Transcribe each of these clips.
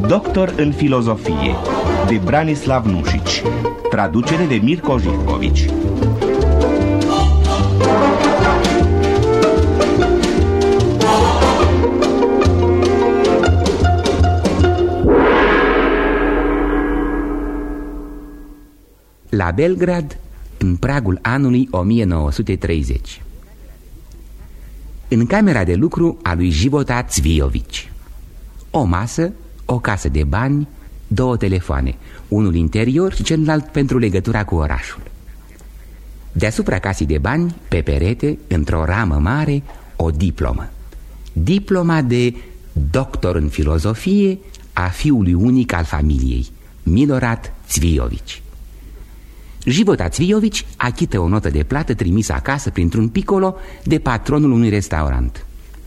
Doctor în filozofie, de Branislav Nušić. Traducere de Mirko Živković. La Belgrad, în pragul anului 1930. În camera de lucru a lui Života Cvijović. O masă, o casă de bani, 2 telefoane, unul interior și celălalt pentru legătura cu orașul. Deasupra casei de bani, pe perete, într-o ramă mare, o diplomă. Diploma de doctor în filozofie a fiului unic al familiei, Milorad Cvijović. Života Cvijović achită o notă de plată trimisă acasă printr-un piccolo de patronul unui restaurant.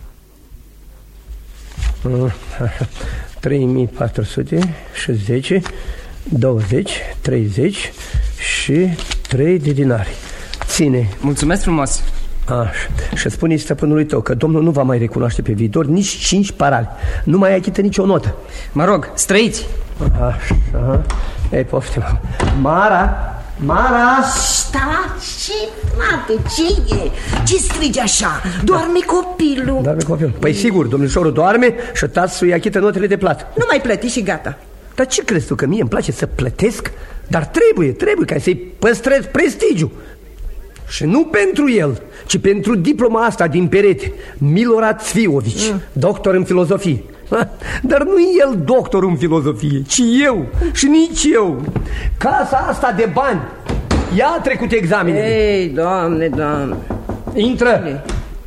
3460, 20, 30 și 3 de dinari. Ține. Mulțumesc frumos. Așa. Și spune stăpânului tău că domnul nu va mai recunoaște pe viitor nici 5 parale. Nu mai achită nicio notă. Mă rog, străiți. Așa. Ei, poftim. Mara! Ce, mate, ce e? Ce strigi așa? Doarme copilul. Păi sigur, domnișorul doarme și tasul îi achită notele de plată. Nu mai plăti și gata. Dar ce crezi tu, că mie îmi place să plătesc? Dar trebuie ca să-i păstrez prestigiu. Și nu pentru el, ci pentru diploma asta din perete, Milorad Cvijović, doctor în filozofie. Dar nu el doctor în filozofie, ci eu. Și nici eu. Casa asta de bani, ea a trecut examenele. Ei, doamne. Intră.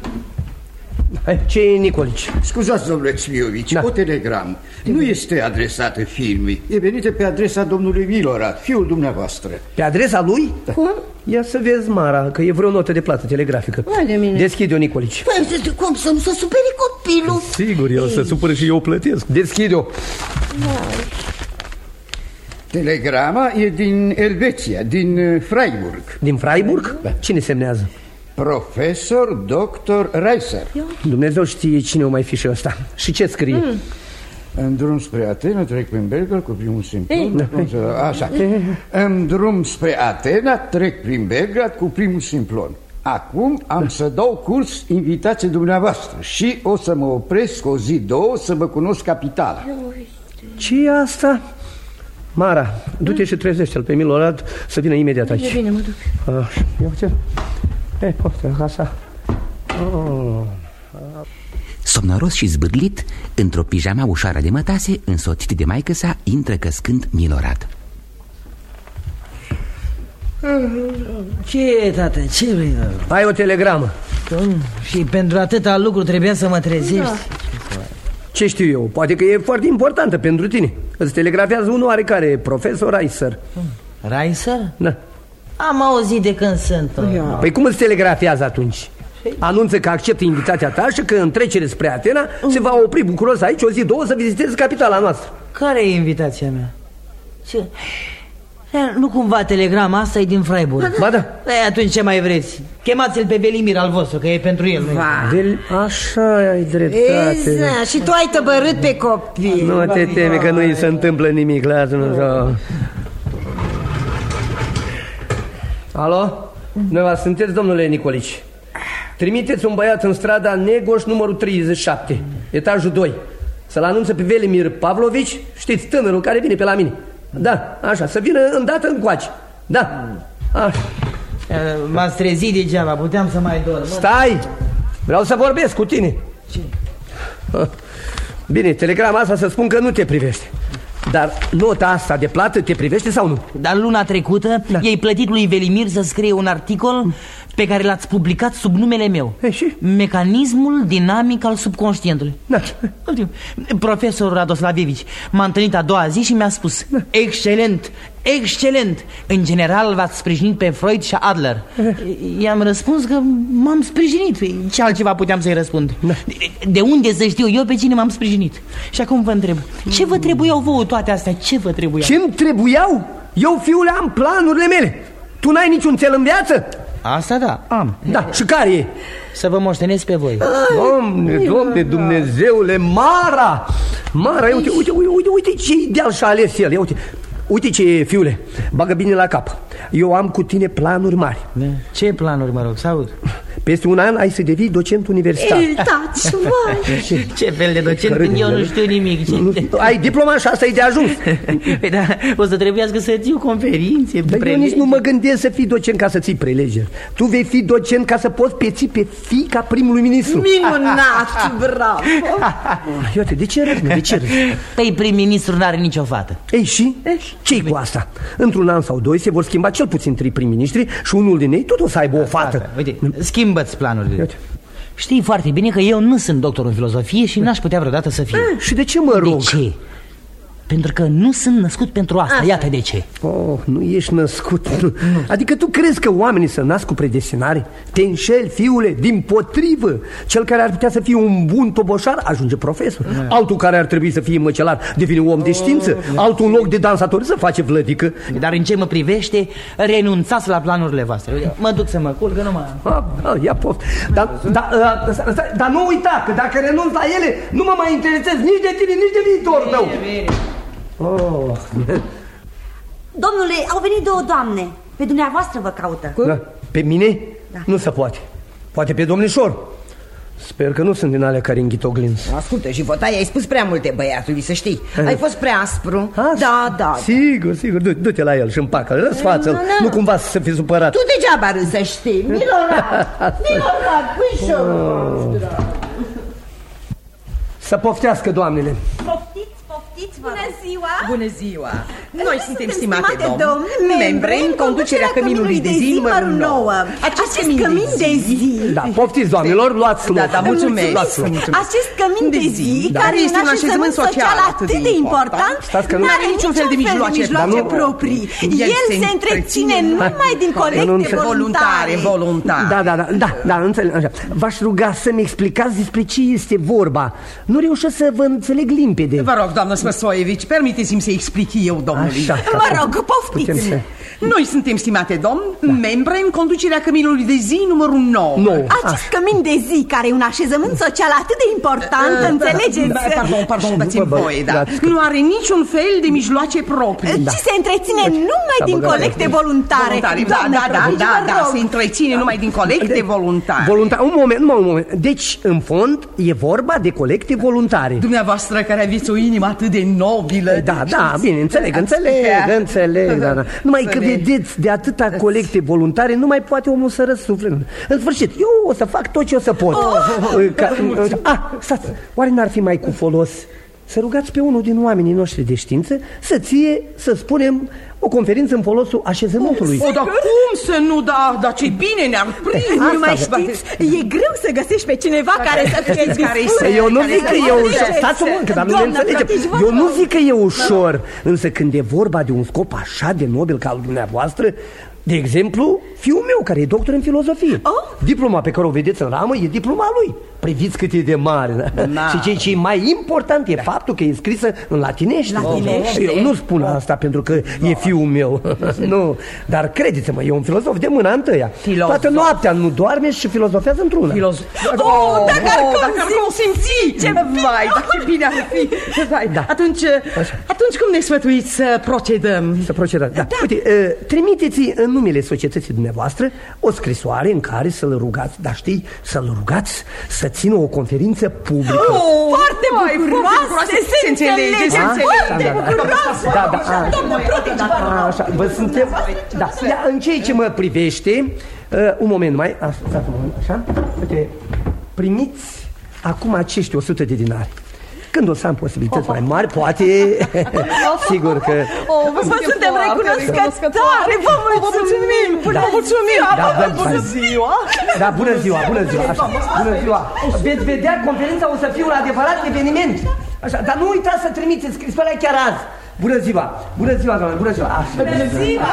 Ce e, Nicolici? Scuzați, domnule Cvijović, o telegramă. Nu este adresată firmei. E venită pe adresa domnului Milorad, fiul dumneavoastră. Pe adresa lui? Da. Cum? Ia să vezi, Mara, că e vreo notă de plată telegrafică. Deschide-o, Nicolici. Păi, cum să nu se supere copilul? Sigur, el se supără și eu plătesc. Deschide-o. Telegrama e din Elveția, din Freiburg. Din Freiburg? Da. Cine semnează? Profesor Dr. Reiser. Dumnezeu știe cine o mai fi și ăsta. Și ce scrie? În drum spre Atena trec prin Belgrad cu primul simplon. Așa. În drum spre Atena trec prin Belgrad cu primul simplon. Acum am să dau curs invitației dumneavoastră și o să mă opresc o zi, 2 să vă cunosc capitala. Ce e asta? Mara, du-te și trezește-l pe Milorad să vină imediat aici. Bine, mă duc. Ia uite. Poftă, așa. Somnoros și zbârlit, într-o pijama ușoară de mătase, însoțit de maică sa, intră căscând Milorad. Ce e, tată? Ce vrei? Ai o telegramă. Și pentru atâta lucru trebuia să mă trezești? Ce știu eu? Poate că e foarte importantă pentru tine. Îți telegrafează unul oarecare, profesor Reiser. Reiser? Da. Am auzit de când sunt. Păi cum îți telegrafează atunci? Anunță că acceptă invitația ta și că în trecere spre Atena se va opri bucuros aici o zi, 2 să viziteze capitala noastră. Care e invitația mea? Ce? Nu cumva telegrama asta e din Freiburg? Ba da. Atunci ce mai vreți? Chemați-l pe Velimir al vostru, că e pentru el. Așa ai dreptate. Și tu ai tăbărât pe copii. Nu te teme că nu îi se întâmplă nimic. Lasă-mă. Alo? Noi sunteți, domnule Nicolici? Trimiteți un băiat în strada Negoș, numărul 37, etajul 2. Să-l anunțe pe Velimir Pavlovici, știți, tânărul care vine pe la mine. Da, așa, să vină îndată încoace. Da, așa. M-ați trezit degeaba, puteam să mai dorm. Stai, vreau să vorbesc cu tine. Ce? Bine, telegrama asta să spun că nu te privește. Dar nota asta de plată te privește sau nu? Dar luna trecută i-ai plătit lui Velimir să scrie un articol pe care l-ați publicat sub numele meu. Mecanismul dinamic al subconștientului. Profesorul Radoslavevici m-a întâlnit a doua zi și mi-a spus: excelent, excelent. În general v-ați sprijinit pe Freud și Adler. I-am răspuns că m-am sprijinit. Ce altceva puteam să-i răspund? De unde să știu eu pe cine m-am sprijinit? Și acum vă întreb, ce vă trebuiau vouă toate astea? Ce vă trebuiau? Ce-mi trebuiau? Eu, fiule, am planurile mele. Tu n-ai niciun cel în viață? Asta da, am. Da, și care e? Să vă moștenesc pe voi. Doamne, Dumnezeule, Mara! Mara, uite ce ideal și-a ales el. Uite ce, fiule, bagă bine la cap. Eu am cu tine planuri mari. Ce planuri, mă rog, să aud? Peste un an ai să devii docent universitar. Taci, măi! Ce fel de docent? Eu nu știu nimic. Ai diploma și asta e de ajuns. Păi da, o să trebuiască să țiu conferințe. Dar eu nici nu mă gândesc să fii docent ca să ții prelegeri. Tu vei fi docent ca să poți peți pe fiica primului ministru. Minunat, bravo! Iată, de ce râzi? De ce râzi? Păi prim-ministru n-are nicio fată. Ei, și? Ce-i cu asta? Într-un an sau doi se vor schimba cel puțin 3 prim-ministri și unul din ei tot o să aibă o fată. Uite, schimbă-ți planurile. Știi foarte bine că eu nu sunt doctor în filozofie și n-aș putea vreodată să fiu. Și de ce mă rog? De ce? Pentru că nu sunt născut pentru asta. Iată de ce. Oh, nu ești născut. Adică tu crezi că oamenii se nasc cu predestinare? Te înșeli, fiule, dimpotrivă. Cel care ar putea să fie un bun toboșar ajunge profesor. Altul care ar trebui să fie măcelar devine om de știință. Altul în loc de dansator să face vlădică. Dar în ce mă privește, renunțați la planurile voastre. Mă duc să mă culc, că nu mai... Ia poft. Dar nu uita că dacă renunț la ele, nu mă mai interesez nici de tine, nici de viitorul tău. Oh. Domnule, au venit 2 doamne. Pe dumneavoastră vă caută. Da. Pe mine? Da. Nu se poate. Poate pe domnișor. Sper că nu sunt din alea care înghit oglinzi. Ascultă, și Votaie, ai spus prea multe băiatului, să știi. Ai fost prea aspru. Da. Sigur, du-te la el și împacă-l, răsfață-l. Nu cumva să fii supărat. Tu degeaba râzi, să știi. Milonat, puișor. Să poftească, doamnele. Poftiți, bună ziua! Bună ziua! Noi suntem, stimate domn, membre în conducerea căminului de zi numărul 9. Acest cămin de zi... Da, poftiți, doamnelor, luați loc. Da, mulțumesc. Acest cămin de zi, care este un așezământ social atât de important, nu are niciun fel de mijloace proprii. El se întreține numai din colecte voluntare. Da, înțeleg. V-aș ruga să-mi explicați despre ce este vorba. Nu reușesc să vă înțeleg limpede. Vă rog, doamnă Smăsoievici, permiteți-mi să explic eu, domnului. Mă rog, poftiți. Noi suntem, stimate domn, membre în conducerea căminului de zi numărul 9. Acest cămin de zi, care e un așezământ social atât de important, înțelegeți? Pardon, dați-mi voie, da. Nu are niciun fel de mijloace proprii. Ci se întreține numai din colecte voluntare. Da, se întreține numai din colecte voluntare. Un moment. Deci, în fond, e vorba de colecte voluntare. Dumneavoastră care aveți o inimă atât de nobilă. Da, bine, înțeleg. Numai că vedeți, de atâta colecte voluntare, nu mai poate omul să răsufle. În sfârșit, eu o să fac tot ce o să pot. Stați, oare n-ar fi mai cu folos să rugați pe unul din oamenii noștri de știință să ție, să spunem, o conferință în folosul așezământului? Dar cum să nu, dar ce bine ne-ar prinde. Nu mai știți, e greu să găsești pe cineva care să fie dispus. Eu nu zic că e ușor. Stați-o, că dar nu ne înțelegem. Eu nu zic că e ușor, însă când e vorba de un scop așa de nobil ca al dumneavoastră, de exemplu, fiul meu, care e doctor în filozofie. Diploma pe care o vedeți în ramă e diploma lui. Priviți cât e de mare. Și ce e mai important e faptul că e scrisă în latinește. Eu nu spun asta pentru că e fiul meu. Nu, dar credeți-mă, e un filozof de mâna întâia. Toată noaptea nu doarme și filozofează într-una. Dacă ar consimți! Vai, dar ce bine ar fi! Atunci cum ne sfătuiți să procedăm? Da. Uite, trimiteți în numele societății dumneavoastră o scrisoare în care să-l rugați, să-l rugați să țină o conferință publică. Foarte bucuroasă, se înțelege, foarte bucuroasă. Așa, vă suntem... Da, în ceea ce mă privește, un moment mai, așa, uite, primiți acum acești 100 de dinari. Când o să am posibilități mai mari, poate, sigur că... Vă suntem recunoscătoare, vă mulțumim! Bună ziua! Da, bună ziua! Veți vedea, conferința o să fie un adevărat eveniment. Așa, dar nu uitați să trimiteți scrisoarea chiar azi. Bună ziua, doamne, bună ziua! Bună ziua!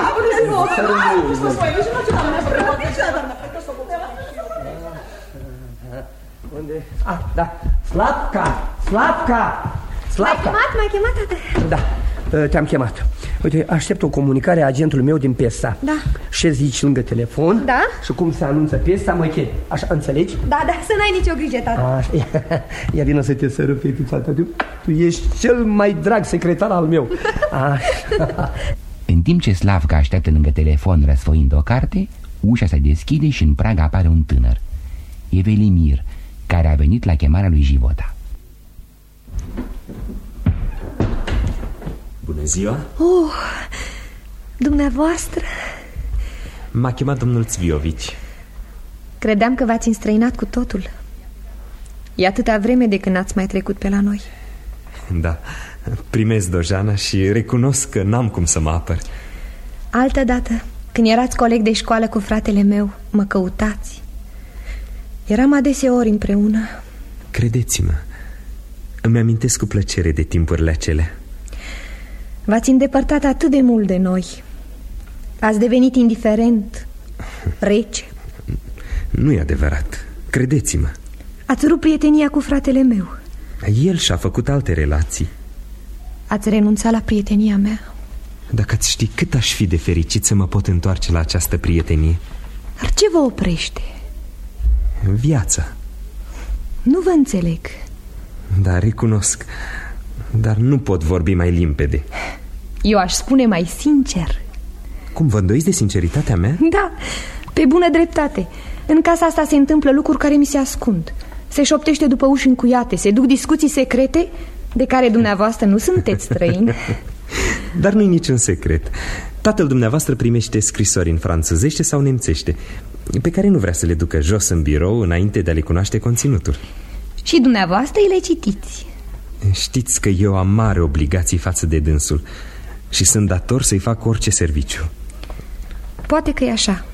Unde? Da. Slavka! M-ai chemat, tată? Da, te-am chemat. Uite, aștept o comunicare a agentului meu din PESA. Da. ce zici lângă telefon. Da? Și cum se anunță piesa, mă chem. Așa, înțelegi? Da, să n-ai nicio grijă, tată. Așa, ia vină să te sărut, fetița. Tu ești cel mai drag secretar al meu. Așa. În timp ce Slavka așteaptă lângă telefon răsfoind o carte, ușa se deschide și în prag apare un tânăr. E Velimir, care a venit la chemarea lui Jivota. Bună ziua! Dumneavoastră? M-a chemat domnul Zviovici. Credeam că v-ați înstrăinat cu totul. E atâta vreme de când n-ați mai trecut pe la noi. Da, primesc dojana și recunosc că n-am cum să mă apăr. Altădată, când erați coleg de școală cu fratele meu, mă căutați. Eram adeseori împreună. Credeți-mă, îmi amintesc cu plăcere de timpurile acelea. V-ați îndepărtat atât de mult de noi. Ați devenit indiferent, rece. Nu e adevărat, credeți-mă. Ați rupt prietenia cu fratele meu. El și-a făcut alte relații. Ați renunțat la prietenia mea. Dacă ați ști cât aș fi de fericit să mă pot întoarce la această prietenie. Dar ce vă oprește? Viața. Nu vă înțeleg. Da, recunosc, dar nu pot vorbi mai limpede. Eu aș spune mai sincer. Cum, vă îndoiți de sinceritatea mea? Da, pe bună dreptate. În casa asta se întâmplă lucruri care mi se ascund. Se șoptește după uși încuiate, se duc discuții secrete de care dumneavoastră nu sunteți străini. Dar nu-i niciun secret. Tatăl dumneavoastră primește scrisori în franțuzește sau nemțește, pe care nu vrea să le ducă jos în birou înainte de a le cunoaște conținutul. Și dumneavoastră îi le citiți. Știți că eu am mare obligații față de dânsul și sunt dator să-i fac orice serviciu. Poate că e așa.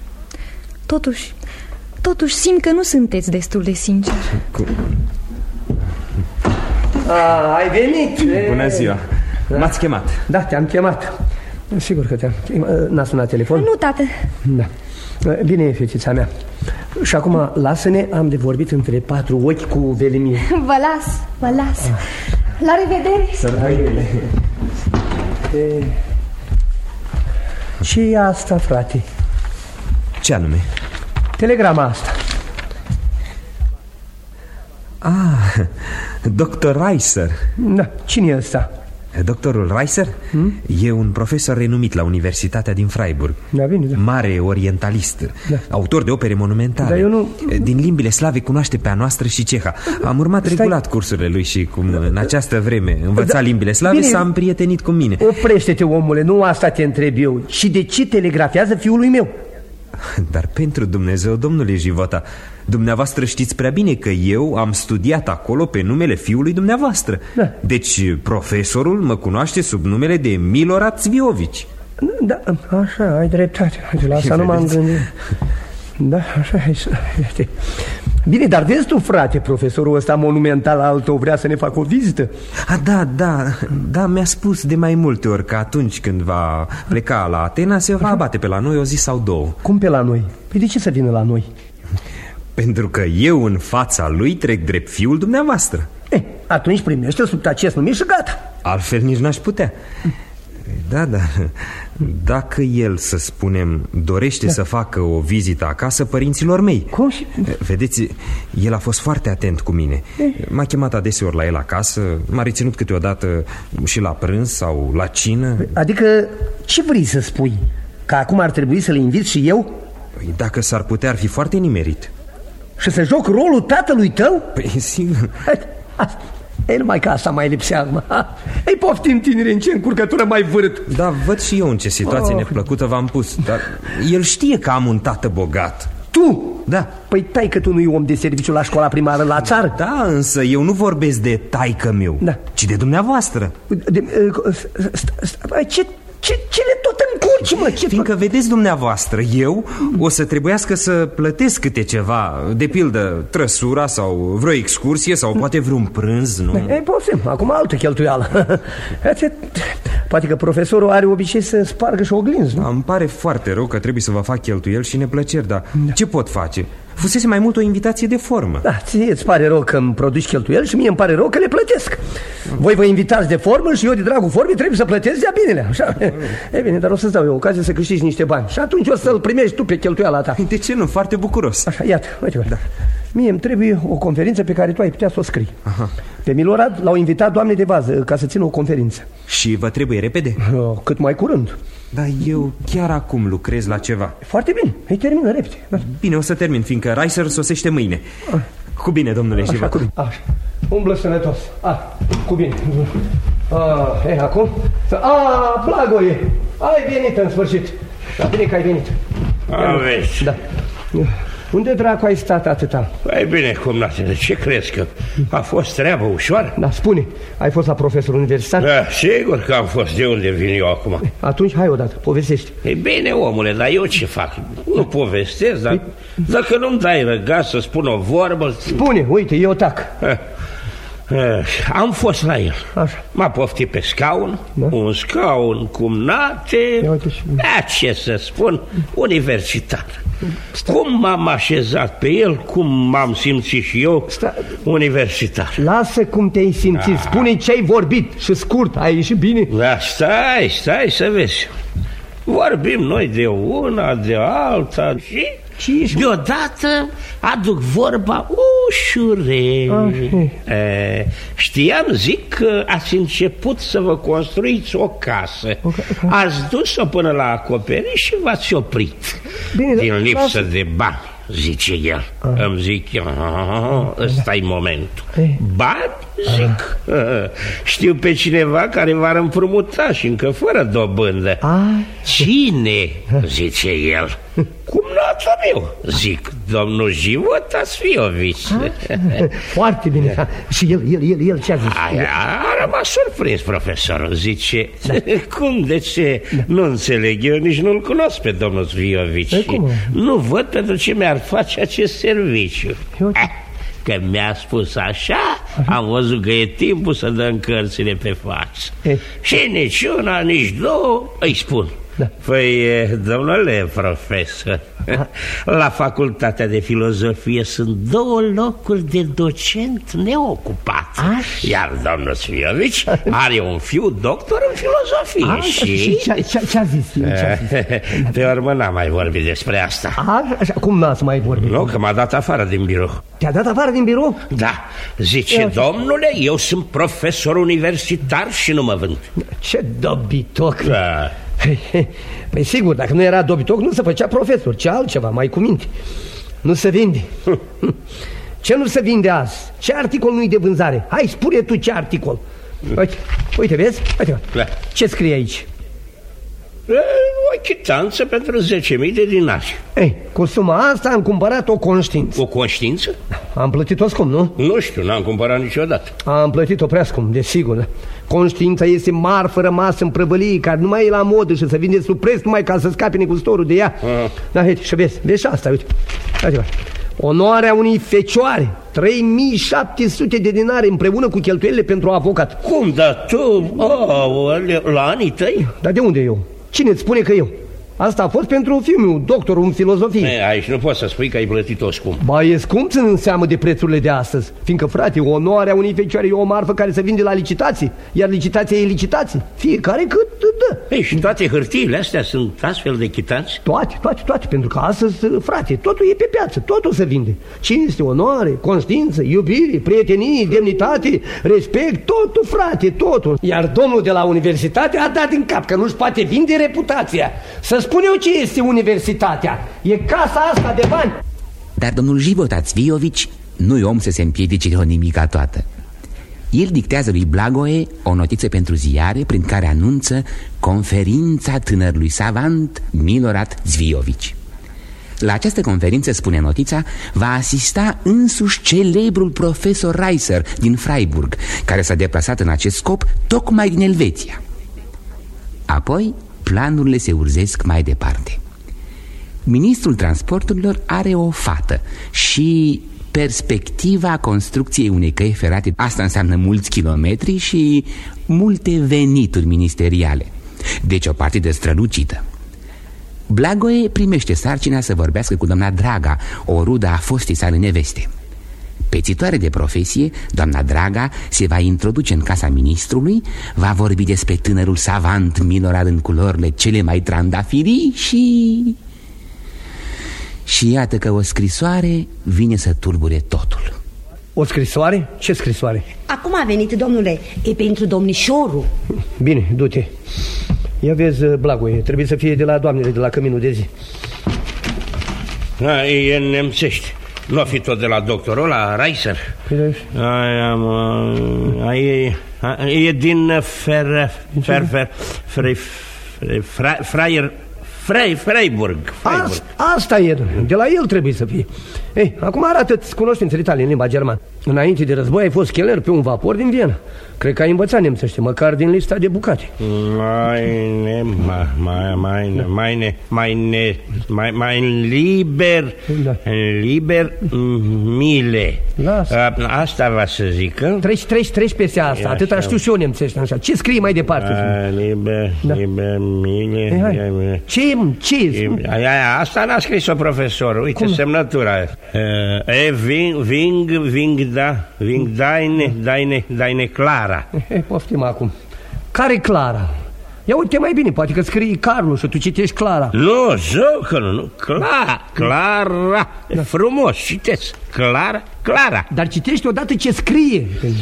Totuși simt că nu sunteți destul de sincer. Ai venit. Bună ziua. M-ați chemat? Da, te-am chemat. Sigur că te-am. N-a sunat telefon? Nu, tată. Da. Bine, fetița mea. Și acum lasă-ne, am de vorbit între patru ochi cu Velimir. Vă las. La revedere. Să ce e asta, frate? Ce anume? Telegrama asta. Dr. Reiser. Da, cine e ăsta? Doctorul Reiser e un profesor renumit la Universitatea din Freiburg. Da, bine, da. Mare orientalist, autor de opere monumentale. Dar eu nu... Din limbile slave cunoaște pe a noastră și ceha. Am urmat regulat cursurile lui și cum în această vreme învăța limbile slave, s-a împrietenit cu mine. Oprește-te, omule, nu asta te întreb eu. Și de ce telegrafează fiului meu? Dar pentru Dumnezeu, domnule Jivota, dumneavoastră știți prea bine că eu am studiat acolo pe numele fiului dumneavoastră. Da. Deci profesorul mă cunoaște sub numele de Milorad Zviovici. Da, așa, ai dreptate. La asta nu m-am gândit. Da, așa este. Bine, dar vezi tu, frate, profesorul ăsta monumental altă vrea să ne facă o vizită? Da, mi-a spus de mai multe ori că atunci când va pleca la Atena se va abate pe la noi o zi sau două. Cum pe la noi? Păi de ce să vină la noi? Pentru că eu în fața lui trec drept fiul dumneavoastră. Atunci primește-l sub acest nume și gata. Altfel nici n-aș putea. Da, dacă el, să spunem, dorește să facă o vizită acasă părinților mei. Cum? Vedeți, el a fost foarte atent cu mine. M-a chemat adeseori la el acasă, m-a reținut câteodată și la prânz sau la cină. Adică, ce vrei să spui? Că acum ar trebui să le invit și eu? Păi, dacă s-ar putea, ar fi foarte nimerit. Și să joc rolul tatălui tău? Păi, sigur. Numai că asta mai lipsea acum. Ei, poftim, tineri, în ce încurcătură mai vârât. Da, văd și eu în ce situație neplăcută v-am pus. Dar el știe că am un tată bogat. Tu? Da. Păi taică tu nu-i om de serviciu la școala primară la țară? Da, însă eu nu vorbesc de taică meu, ci de dumneavoastră. Ce le tot încurci, mă? Fiindcă vedeți dumneavoastră, eu o să trebuiască să plătesc câte ceva. De pildă, trăsura sau vreo excursie sau poate vreun prânz, nu? Ei, poftim, acum altă cheltuială. Poate că profesorul are obicei să spargă și oglinzi, nu? Îmi pare foarte rău că trebuie să vă fac cheltuieli și neplăceri, dar ce pot face? Fusese mai mult o invitație de formă. Da, ție îți pare rău că îmi produci cheltuieli și mie îmi pare rău că le plătesc. Voi vă invitați de formă și eu de dragul formei trebuie să plătesc de-a binele, așa? E bine, dar o să-ți dau eu ocazie să câștigi niște bani și atunci o să-l primești tu pe cheltuiala ta. De ce nu? Foarte bucuros. Așa, iată, uite, da. Mie îmi trebuie o conferință pe care tu ai putea să o scrii. Aha. Pe Milorad l-au invitat doamne de vază ca să țină o conferință. Și vă trebuie repede? Cât mai curând. Dar eu chiar acum lucrez la ceva. Foarte bine, îi termină repede. Bine, o să termin, fiindcă Reiser sosește mâine. Cu bine, domnule Jivota. Așa, umblă sănătos. Cu bine. Acum? Blagoie, ai venit în sfârșit. Da, bine că ai venit. Aveți. Da. Unde dracu ai stat atâta? Ai bine, cumnatele, ce crezi, că a fost treabă ușoară? Da, spune, ai fost la profesor universitar? Da, sigur că am fost. De unde vin eu acum? Atunci hai odată, povestește. E bine, omule, dar eu ce fac? Nu povestesc, dar dacă nu-mi dai răgaz să spun o vorbă... Spune, uite, eu tac. Am fost la el. Așa. M-a poftit pe scaun, da? Un scaun cumnate, da, ce să spun, universitar. Cum m-am așezat pe el, cum m-am simțit și eu, universitar. Lasă cum te-ai simțit, spune ce ai vorbit și scurt, ai ieșit bine? Da, stai să vezi. Vorbim noi de una, de alta și deodată aduc vorba ușurel. Știam, zic, că ați început să vă construiți o casă. Ați dus-o până la acoperiș și v-ați oprit. Bine, din lipsă de bani, zice el. Îmi zic, ăsta-i momentul. Bani? Zic, știu pe cineva care v-ar împrumuta și încă fără dobândă. Cine? Zice el. Cumnatul meu, zic, domnul Jivota Cviovici. Foarte bine. Și el ce a zis? A rămas surprins profesorul. Zice, cum, de ce? Nu înțeleg, eu nici nu-l cunosc pe domnul Cviovici. Nu văd pentru ce mi-ar face acest serviciu. Că mi-a spus așa, am văzut că e timpul să dăm cărțile pe față. Și nici una, nici două, îi spun. Păi, domnule profesor, la Facultatea de Filozofie sunt 2 locuri de docent neocupat. Iar domnul Cviovici are un fiu doctor în filozofie. Și ce-a zis? Pe urmă n-am mai vorbit despre asta. Cum n-ați mai vorbit? Nu, că m-a dat afară din birou. Te-a dat afară din birou? Da, zice, domnule, eu sunt profesor universitar și nu mă vând. Ce dobitoc. Păi sigur, dacă nu era dobitoc, nu se făcea profesor, ce altceva, mai cu minte. Nu se vinde. Ce nu se vinde azi? Ce articol nu-i de vânzare? Hai, spune tu ce articol. Uite, vezi? Uite, ce scrie aici? O chitanță pentru 10.000 de dinari. Cu suma asta am cumpărat o conștiință. O conștiință? Am plătit-o scump, nu? Nu știu, n-am cumpărat niciodată. Am plătit-o prea scump, desigur. Conștiința este marfă rămasă în prăvălie, care nu mai e la modă și se vinde sub preț numai ca să scape negustorul de ea. Da, uite, și vezi și asta, uite. Onoarea unei fecioare, 3700 de dinari împreună cu cheltuielile pentru avocat. Cum, dar tu, la anii tăi? Dar de unde eu? Cine îți spune că eu? Asta a fost pentru fiul meu, doctorul în filozofie. Aici nu poți să spui că ai plătit-o scump. Ba, e scump ținând seamă de prețurile de astăzi. Fiindcă, frate, onoarea unei fecioare e o marfă care se vinde la licitații. Iar licitația e licitație. Fiecare cât dă. Și toate hârtiile astea sunt astfel de chitanți? Toate, pentru că astăzi, frate, totul e pe piață, totul se vinde. Cinste, onoare, conștiință, iubire, prietenie, demnitate, respect, totul, frate, totul. Iar domnul de la universitate a dat în cap că nu-și poate vinde reputația. Să spun eu ce este universitatea. E casa asta de bani. Dar domnul Jivota Cviovici nu-i om să se împiedice de o nimica toată. El dictează lui Blagoe o notiță pentru ziare prin care anunță conferința tânărului savant Milorad Cviovici. La această conferință, spune notița, va asista însuși celebrul profesor Reiser din Freiburg, care s-a deplasat în acest scop tocmai din Elveția. Apoi planurile se urzesc mai departe. Ministrul transporturilor are o fată și perspectiva construcției unei căi ferate. Asta înseamnă mulți kilometri și multe venituri ministeriale. Deci o partidă strălucită. Blagoe primește sarcina să vorbească cu doamna Draga, o rudă a fostei sale neveste. Pețitoare de profesie, doamna Draga se va introduce în casa ministrului, va vorbi despre tânărul savant Milorad în culorile cele mai trandafirii și iată că o scrisoare vine să tulbure totul. O scrisoare? Ce scrisoare? Acum a venit, domnule, e pentru domnișorul. Bine, du-te. Ia vezi, Blagoe, trebuie să fie de la doamnele de la Căminul de Zi. E nemțești. Nu a fi tot de la doctorul, la Reiser. E din Freiburg. Asta e, de la el trebuie să fie. Ei, acum arată-ți cunoștințele tale în limba germană. Înainte de război ai fost cheler pe un vapor din Viena. Cred că ai învățat nemțește, măcar din lista de bucate. Liber mile. Asta va să zică. Treci peste asta, atâta știu și eu nemțește așa. Ce scrii mai departe? Liber mile. Ce? Asta n-a scris-o profesorul. Uite semnătura. Deine Clara. Poftim acum. Care Clara? Ia uite mai bine, poate că scrii Carlu și tu citești Clara. Nu, că nu. Clara. Frumos, citeți. Clara. Dar citești odată ce scrie.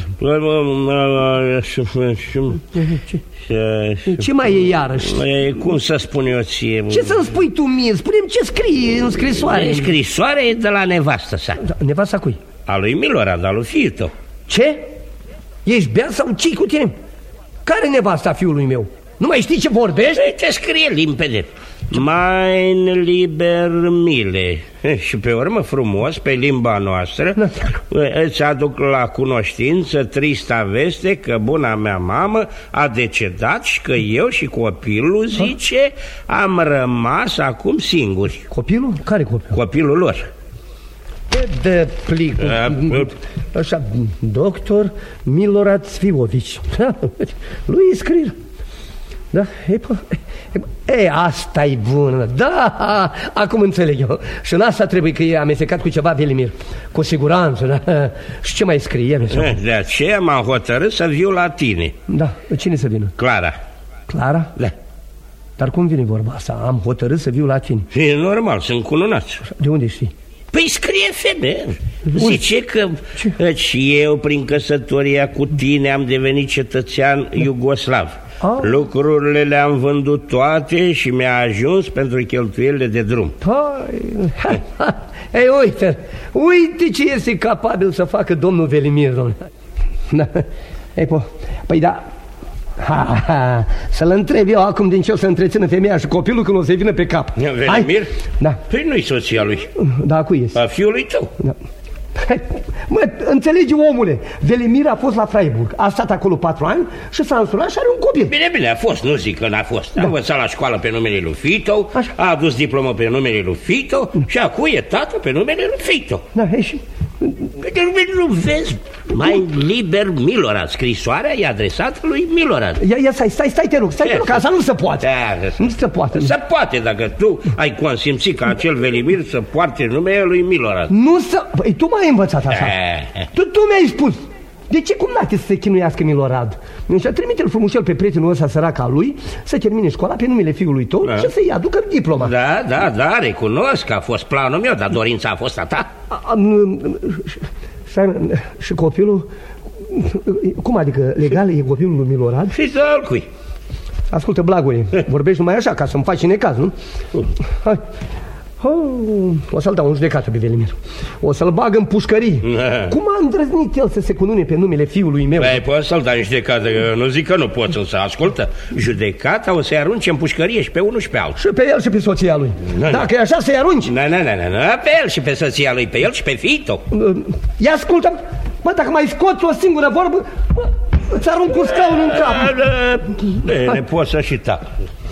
Ce mai e iarăși? Cum să spun eu ție? Ce să-mi spui tu mie? Spune-mi ce scrie în scrisoare. Scrisoarea e de la nevastă sa. Nevasta cui? A lui Milorad, a lui fiul tău. Ce? Ești beat sau ce-i cu tine? Care nevasta fiului meu? Nu mai știi ce vorbești? Te scrie limpede. Mein lieber Mile. Și pe urmă frumos, pe limba noastră, îți aduc la cunoștință trista veste că buna mea mamă a decedat și că eu și copilul, zice, am rămas acum singuri. Copilul? Care copil? Copilul lor. De plic. Așa, doctor Milorad Cviovici. Lui scrie. Da, asta-i bună. Da, acum înțeleg eu. Și în asta trebuie că e amestecat cu ceva, Velimir. Cu siguranță, da. Și ce mai scrie? De aceea m-am hotărât să viu la tine. Da, cine să vină? Clara. Clara? Da. Dar cum vine vorba asta? Am hotărât să viu la tine. E normal, sunt cununat. De unde știi? Păi scrie femeie. Zice că și eu prin căsătoria cu tine am devenit cetățean iugoslav. Lucrurile le-am vândut toate și mi-a ajuns pentru cheltuielile de drum. Ei, uite ce este capabil să facă domnul Velimir, domnule. Păi da, să-l întreb eu acum din ce o să întrețină femeia și copilul când o să-i vină pe cap. Velimir? Da. Păi nu-i soția lui. Da, cui este? A fiului tău. Da. Mă, înțelegi, omule, Velimir a fost la Freiburg, a stat acolo 4 ani și s-a însurat și are un copil. Bine, a fost, nu zic că n-a fost. A învățat la școală pe numele lui Fito, a adus diplomă pe numele lui Fito și acum e tată pe numele lui Fito. Da, e și... Nu vezi? Mai liber Milorad. Scrisoarea e adresată lui Milorad. Ia stai, te rog, că asta nu se poate. Nu se poate. Se poate dacă tu ai consimțit ca acel Velimir să poarte numele lui Milorad. Nu se... Păi tu m-ai învățat așa. Tu mi-ai spus. De ce cum n-ate să se chinuiască Milorad? Și trimite-l frumușel pe prietenul ăsta sărac al lui să termine școala pe numele fiului tău și să-i aducă diploma. Da, recunosc că a fost planul meu, dar dorința a fost a ta. Și copilul... Cum adică legal e copilul lui Milorad? Și al cui? Ascultă, Blagoe, vorbești numai așa ca să-mi faci necaz, nu? Hai. O să-l dau în judecată pe Velimir. O să-l bag în pușcărie. Cum a îndrăznit el să se cunune pe numele fiului meu? Păi poți să-l dai în judecată, nu zic că nu poți, însă ascultă. Judecata o să-i arunce în pușcărie și pe unul și pe altul. Și pe el și pe soția lui. Dacă e așa, să-i arunci. Nu, pe el și pe soția lui, pe el și pe Fito. Ia ascultă, mă, dacă mai scoți o singură vorbă, îți arunc cu scaunul în cap. Bine, poți să și tac.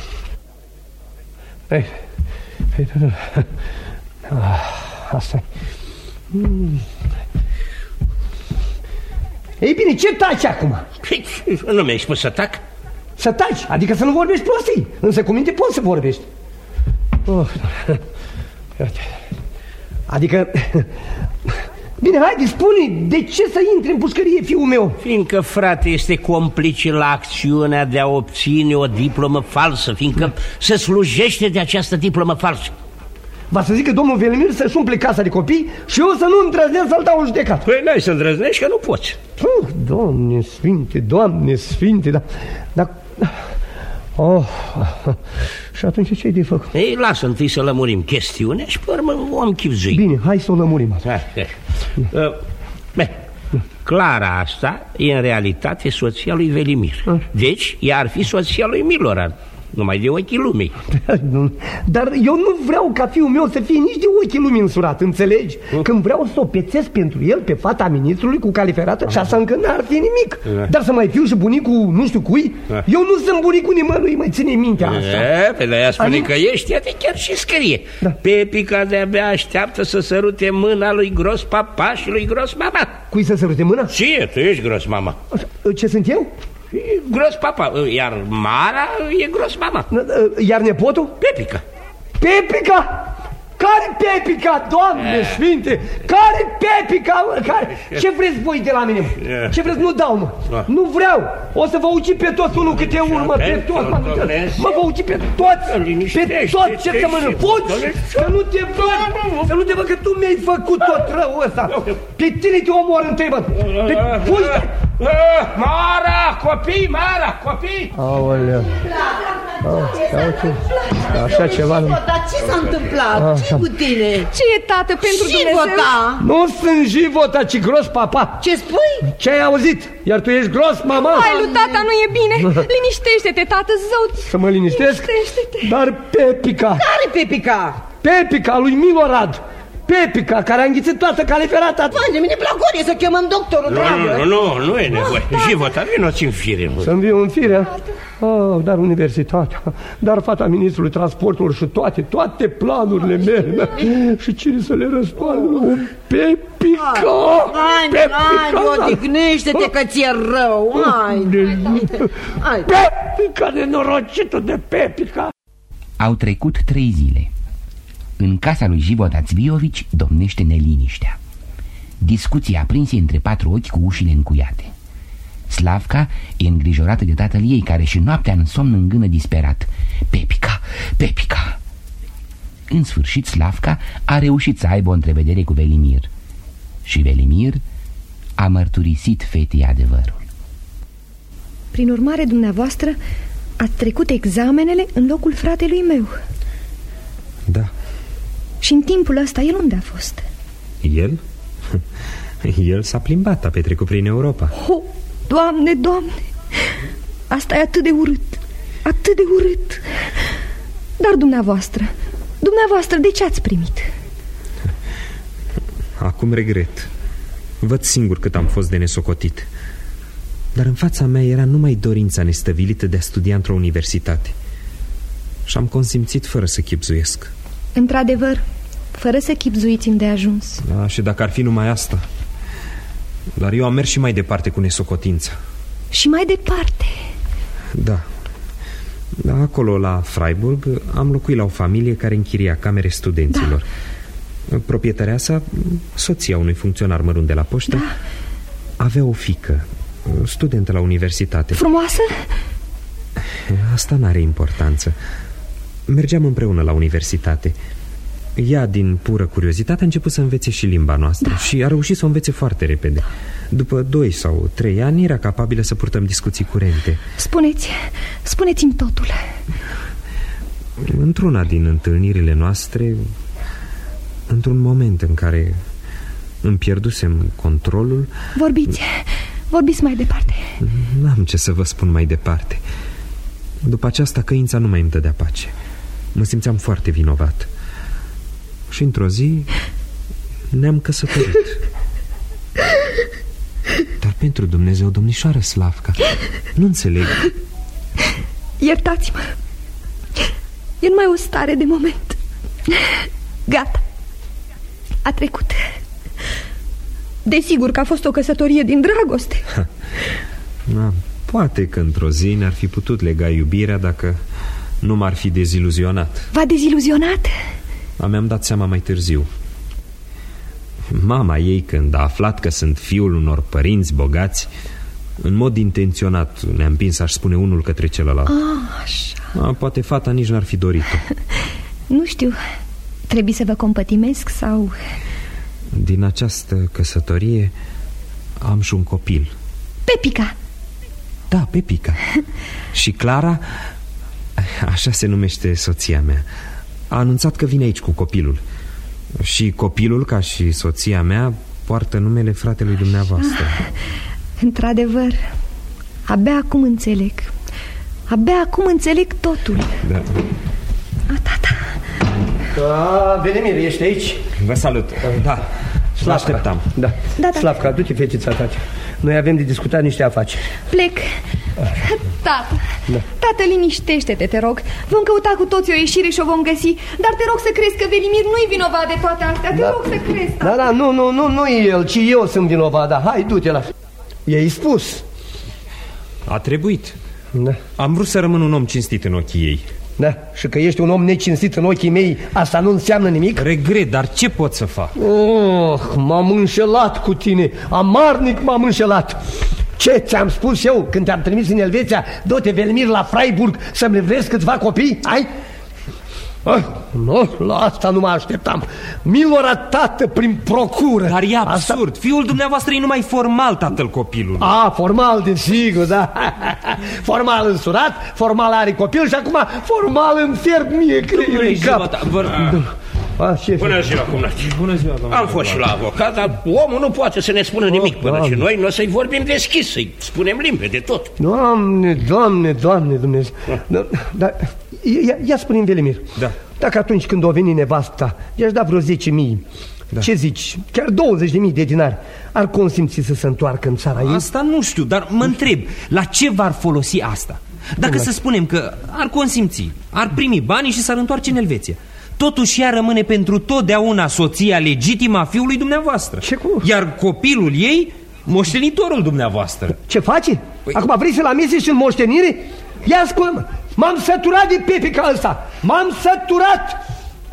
Asta-i. Ei bine, ce taci acum? Nu mi-ai spus să tac? Să taci, adică să nu vorbești prostii. Însă cu minte poți să vorbești. Adică... Bine, haide, spune, de ce să intri în pușcărie, fiul meu? Fiindcă, frate, este complice la acțiunea de a obține o diplomă falsă, fiindcă se slujește de această diplomă falsă. Va să zică domnul Velimir să-și umple casa de copii și eu să nu îndrăznesc să-l dau în judecat. Păi n-ai să îndrăznești, că nu poți. Doamne sfinte, dar... Și atunci ce-i de făcut? Ei, lasă întâi să lămurim chestiunea și pe urmă o am chipzui. Bine, hai să o lămurim. Clara asta e în realitate soția lui Velimir. Deci ea ar fi soția lui Milorad, numai de ochii lumii. Dar eu nu vreau ca fiul meu să fie nici de ochii lumii însurat, înțelegi? Când vreau să o pețesc pentru el pe fata ministrului cu cale ferată și așa încă n-ar fi nimic. Dar să mai fiu și bunicul nu știu cui? Eu nu sunt bunicul nimănui, mai ține mintea asta. Pe de-aia spune că ești, iată chiar și scrie. Pepica de-abia așteaptă să sărute mâna lui Gros Papa și lui Gros Mama. Cui să sărute mâna? Ție, tu ești Gros Mama. Ce sunt eu? Gros Papa, iar Mara e Gros Mama. Iar nepotul? Pepica. Pepica? Care Pepica, Doamne sfinte? Care Pepica? Ce vreți voi de la mine? Ce vreți? Nu dau, mă. Nu vreau. O să vă ucid pe toți unul câte unul, mă. Pe toți, mă vă ucid pe toți. Pe toți ce să mănânc. Fugi! Să nu te văd. Să nu te văd că tu mi-ai făcut tot răul ăsta. Pe tine te omor întâi, mă. Fugi! Mara, copii, Mara, copii! Aoleu. Așa ceva. Dar ce s-a întâmplat? Ce cu tine? Ce e, tată, pentru Dumnezeu? Nu sunt Života, ci Gros Papa. Ce spui? Ce ai auzit? Iar tu ești Gros Mama? Hai, lui tata, nu e bine. Liniștește-te, tată, zău. Să mă liniștesc? Dar Pepica. Care Pepica? Pepica lui Milorad. Pepica, care a înghițit toată cale ferată. Vai, de mine plagorie să chemăm doctorul, dragă. Nu e nevoie. Života, vino-ți în fire. Să-mi viu în fire? Dar universitatea, dar fata ministrului transporturilor și toate planurile mele. Și cine să le răspundă? Pepica! Hai, odihnește-te că ți-e rău. Hai. Pepica, nenorocitul de Pepica! Au trecut 3 zile. În casa lui Života Cviovici domnește neliniștea. Discuții aprinse între 4 ochi cu ușile încuiate. Slavka e îngrijorată de tatăl ei, care și noaptea în somn îngână disperat: Pepica, Pepica. În sfârșit Slavka a reușit să aibă o întrevedere cu Velimir. Și Velimir a mărturisit fetei adevărul. Prin urmare, dumneavoastră ați trecut examenele în locul fratelui meu. Da. Și în timpul ăsta, el unde a fost? El? El s-a plimbat, a petrecut prin Europa. Doamne, Doamne, asta e atât de urât, atât de urât. Dar dumneavoastră, de ce ați primit? Acum regret. Văd singur cât am fost de nesocotit. Dar în fața mea era numai dorința nestăvilită de a studia într-o universitate. Și am consimțit fără să chibzuiesc. Într-adevăr, fără să chibzuiți îndeajuns. Da, și dacă ar fi numai asta. Dar eu am mers și mai departe cu nesocotința. Și mai departe? Da. Acolo, la Freiburg, am locuit la o familie care închiria camere studenților. Da. Proprietarea sa, soția unui funcționar mărunt de la poștă, avea o fiică, studentă la universitate. Frumoasă? Asta n-are importanță. Mergeam împreună la universitate. Ea, din pură curiozitate, a început să învețe și limba noastră. Da. Și a reușit să o învețe foarte repede. După 2 sau 3 ani era capabilă să purtăm discuții curente. Spuneți-mi totul. Într-una din întâlnirile noastre, într-un moment în care îmi pierdusem controlul... Vorbiți mai departe. N-am ce să vă spun mai departe. După aceasta, căința nu mai îmi dădea pace. Mă simțeam foarte vinovat. Și într-o zi ne-am căsătorit. Dar pentru Dumnezeu, domnișoară Slavka, nu înțeleg. Iertați-mă. E numai o stare de moment. Gata. A trecut. Desigur că a fost o căsătorie din dragoste. Poate că într-o zi ne-ar fi putut lega iubirea dacă nu m-ar fi deziluzionat. V-a deziluzionat? Mi-am dat seama mai târziu. Mama ei, când a aflat că sunt fiul unor părinți bogați, în mod intenționat ne-a împins, aș spune, unul către celălalt. Așa. Poate fata nici n-ar fi dorit-o. Nu știu, trebuie să vă compătimesc sau... Din această căsătorie am și un copil. Pepica. Da, Pepica. Și Clara, așa se numește soția mea, a anunțat că vine aici cu copilul. Și copilul, ca și soția mea, poartă numele fratelui dumneavoastră. Într-adevăr, abia acum înțeleg. Abia acum înțeleg totul. Da. Tata. Velimir, ești aici? Vă salut. Da, vă așteptam. Da. Slavca, du-te, fetița ta. Noi avem de discutat niște afaceri. Plec. Tată, tată, liniștește-te, te rog. Vom căuta cu toții o ieșire și o vom găsi. Dar te rog să crezi că Velimir nu-i vinovat de toate astea. Te rog să crezi, tată. Da, nu e el, ci eu sunt vinovat. Da, hai, du-te la... I-ai spus. A trebuit. Am vrut să rămân un om cinstit în ochii ei. Da, și că ești un om necinstit în ochii mei, asta nu înseamnă nimic? Regret, dar ce pot să fac? M-am înșelat cu tine, amarnic m-am înșelat. Ce ți-am spus eu când te-am trimis în Elveția? Du-te, Velimir, la Freiburg să-mi livrezi câțiva copii? Ai? Nu, la asta nu mă așteptam. Mi-l-a ratat prin procură. Dar e absurd, asta... fiul dumneavoastră e numai formal tatăl copilului. Formal, desigur, da. Formal însurat, formal are copil și acum formal îmi fierb mie creierul în cap. Bună ziua, cumnate. Bună ziua, domnule. Am fost și la avocat, dar omul nu poate să ne spună nimic până și noi nu o să-i vorbim deschis, să-i spunem limpede tot. Doamne, Dumnezeu. Dar ia spune-mi, Velimir. Da. Dacă atunci când o veni nevasta i-aș da vreo 10.000, ce zici, chiar 20.000 de dinari, ar consimți să se întoarcă în țara ei? Asta nu știu, dar mă întreb, la ce v-ar folosi asta? Dacă să spunem că ar consimți, ar primi banii și s-ar întoarce în Elveția, totuși ea rămâne pentru totdeauna soția legitimă a fiului dumneavoastră. Iar copilul ei, moștenitorul dumneavoastră. Ce face? Acum vrei să-l amesteci în moștenire? Ia ascultă, m-am săturat de Pepica ăsta. M-am săturat.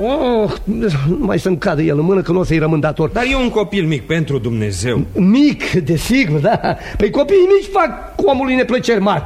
Nu mai să-mi cadă el în mână că nu o să-i rămân dator. Dar e un copil mic pentru Dumnezeu. Mic, desigur, da. Păi copiii mici fac omului neplăceri mari.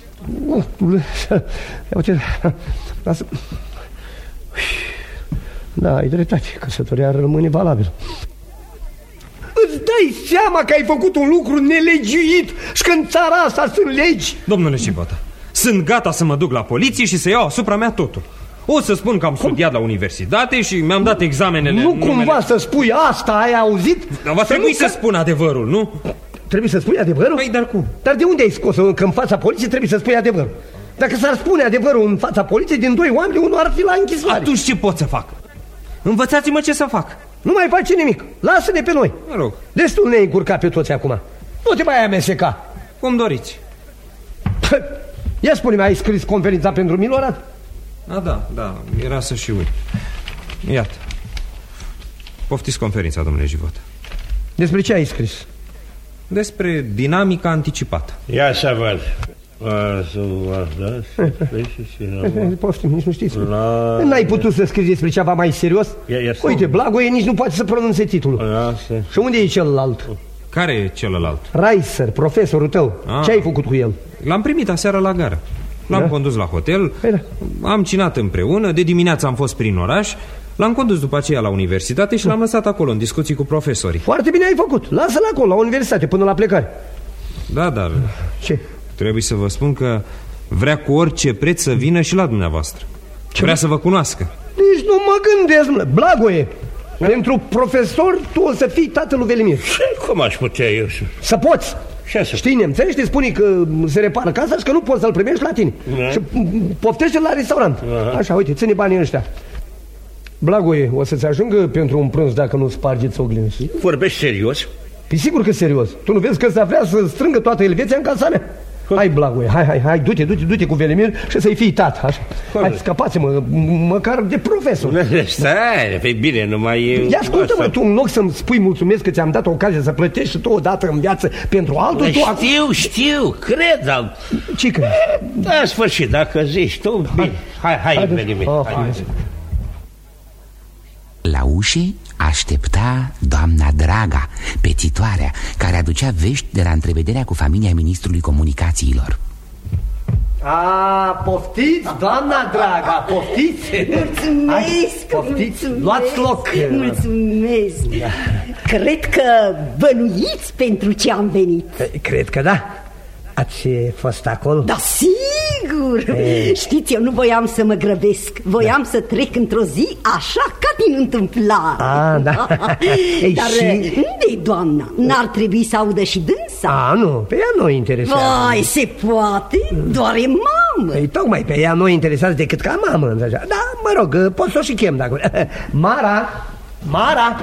Da, ai dreptate, căsătoria rămâne valabilă. Îți dai seama că ai făcut un lucru nelegiuit și că în țara asta sunt legi? Domnule Civota, sunt gata să mă duc la poliție și să iau asupra mea totul. O să spun că am studiat la universitate și mi-am dat examenele. Nu cumva să spui asta, ai auzit? Va trebui să spun adevărul, nu? Trebuie să spui adevărul? Păi, dar cum? Dar de unde ai scos-o că în fața poliției trebuie să spui adevărul? Dacă s-ar spune adevărul în fața poliției, din doi oameni, unul ar fi la închisoare. Atunci ce pot să fac? Învățați-mă ce să fac. Nu mai face nimic, lasă-ne pe noi. Mă rog. Destul ne-ai încurcat pe toți acum. Nu te mai amesteca. Cum doriți. Ia spune-mi, ai scris conferința pentru Milorad? Da, era să și uit. Iată. Poftiți conferința, domnule Jivota. Despre ce ai scris? Despre dinamica anticipată. Ia să văd. Poftim, nici nu știți. N-ai putut să scrii despre ceva mai serios? Uite, Blagoie nici nu poate să pronunțe titlul. Și unde e celălalt? Care e celălalt? Reiser, profesorul tău. Ce ai făcut cu el? L-am primit aseară la gară. L-am condus la hotel, am cinat împreună, de dimineață am fost prin oraș, l-am condus după aceea la universitate și l-am lăsat acolo în discuții cu profesorii. Foarte bine ai făcut, lasă-l acolo, la universitate, până la plecare. Da, dar... Ce? Trebuie să vă spun că vrea cu orice preț să vină și la dumneavoastră. Vrea să vă cunoască. Nici nu mă gândesc, Blagoie. Pentru profesor tu o să fii tatăl lui Velimir. Cum aș putea eu să poți? Știi nemțește, spune că se repară casa și că nu poți să-l primești la tine. Și poftește-l la restaurant. Așa, uite, ține banii ăștia. Blagoie, o să-ți ajungă pentru un prânz dacă nu spargeți oglinzi. Vorbești serios? Păi sigur că serios. Tu nu vezi că ăsta vrea să strângă toată Elveția în casa mea? Hai, Blagoie, hai, du-te cu Velimir și să-i fii tată, așa. Hai, scăpați-mă, măcar de profesor. Stai, pe bine, numai... Ia ascultă-mă, tu în loc să-mi spui mulțumesc că ți-am dat ocazia să plătești și tu odată în viață pentru altul, tu... Știu, cred. Ce crezi? Da, în sfârșit, dacă zici tu, bine. Hai, Velimir. La ușe aștepta doamna Draga, pețitoarea, care aducea vești de la întrevederea cu familia ministrului comunicațiilor. Poftiți, doamna Draga, poftiți. Mulțumesc. Luați loc. Mulțumesc. Cred că bănuiți pentru ce am venit. Cred că da. Ați fost acolo? Da, sigur. Știți, eu nu voiam să mă grăbesc. Voiam să trec într-o zi așa ca din întâmplare. Da. Dar unde-i doamna? N-ar trebui să audă și dânsa? Nu, pe ea nu interesează. Vai, se poate? Doar e mamă. Tocmai pe ea nu interesează decât ca mamă. Da, mă rog, pot să o și chem dacă... Mara!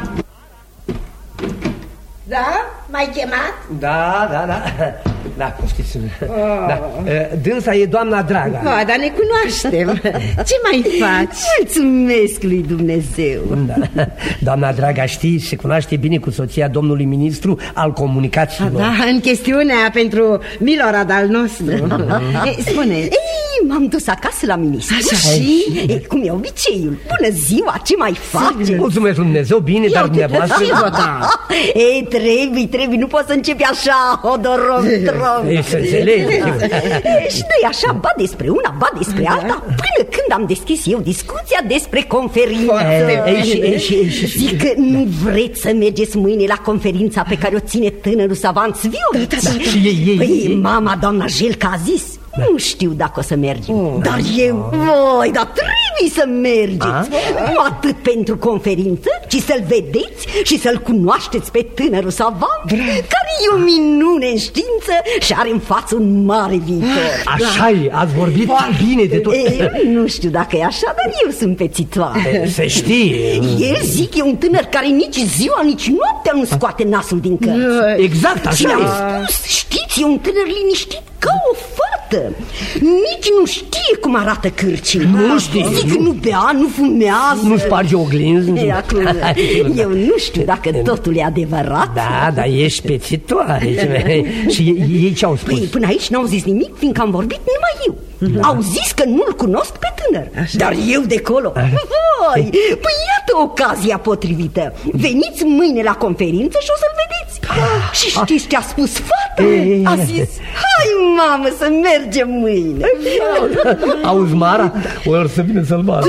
Da? M-ai chemat? Da, poftiți. Dânsa e doamna Draga. Dar ne cunoaștem. Ce mai faci? Mulțumesc lui Dumnezeu. Doamna Draga, știi, se cunoaște bine cu soția domnului ministru al comunicațiilor. Da, în chestiunea pentru Milorad al nostru. Spune. M-am dus acasă la ministru. Și, cum e obiceiul, bună ziua, ce mai faci? Mulțumesc lui Dumnezeu, bine, dar dumneavoastră... Trebuie, nu poți să începi așa, Hodorov. Să înțelegi. Și dă-i așa, ba despre una, ba despre alta, până când am deschis eu discuția despre conferință. Zic că nu vreți să mergeți mâine la conferința pe care o ține tânărul savant Sviovici? Păi mama, doamna Jelca, a zis. Nu știu dacă o să mergem, dar eu, dar trebuie să mergeți. Nu atât pentru conferință, ci să-l vedeți și să-l cunoașteți pe tânărul savant, care e o minune în știință și are în față un mare viitor. Așa-i, ați vorbit bine de tot. Nu știu dacă e așa, dar eu sunt pețitoare. Se știe. El, zic, e un tânăr care nici ziua, nici noaptea nu scoate nasul din cărți. Exact, așa e. Știți, e un tânăr liniștit ca o fată. Nici nu știe cum arată cârcii. Nu știe. Zic, nu bea, nu fumează, nu sparge oglinzi. Eu nu știu dacă totul e adevărat. Da, ești pețitoare. Și ei ce-au spus? Păi, până aici n-au zis nimic, fiindcă am vorbit numai eu. Au zis că nu-l cunosc pe tânăr. Dar eu de colo. Păi iată ocazia potrivită. Veniți mâine la conferință și o să-l vedeți. Și știți ce a spus fata? A zis, hai mamă să mergem mâine. Auzi, Mara? O să vină să-l vadă.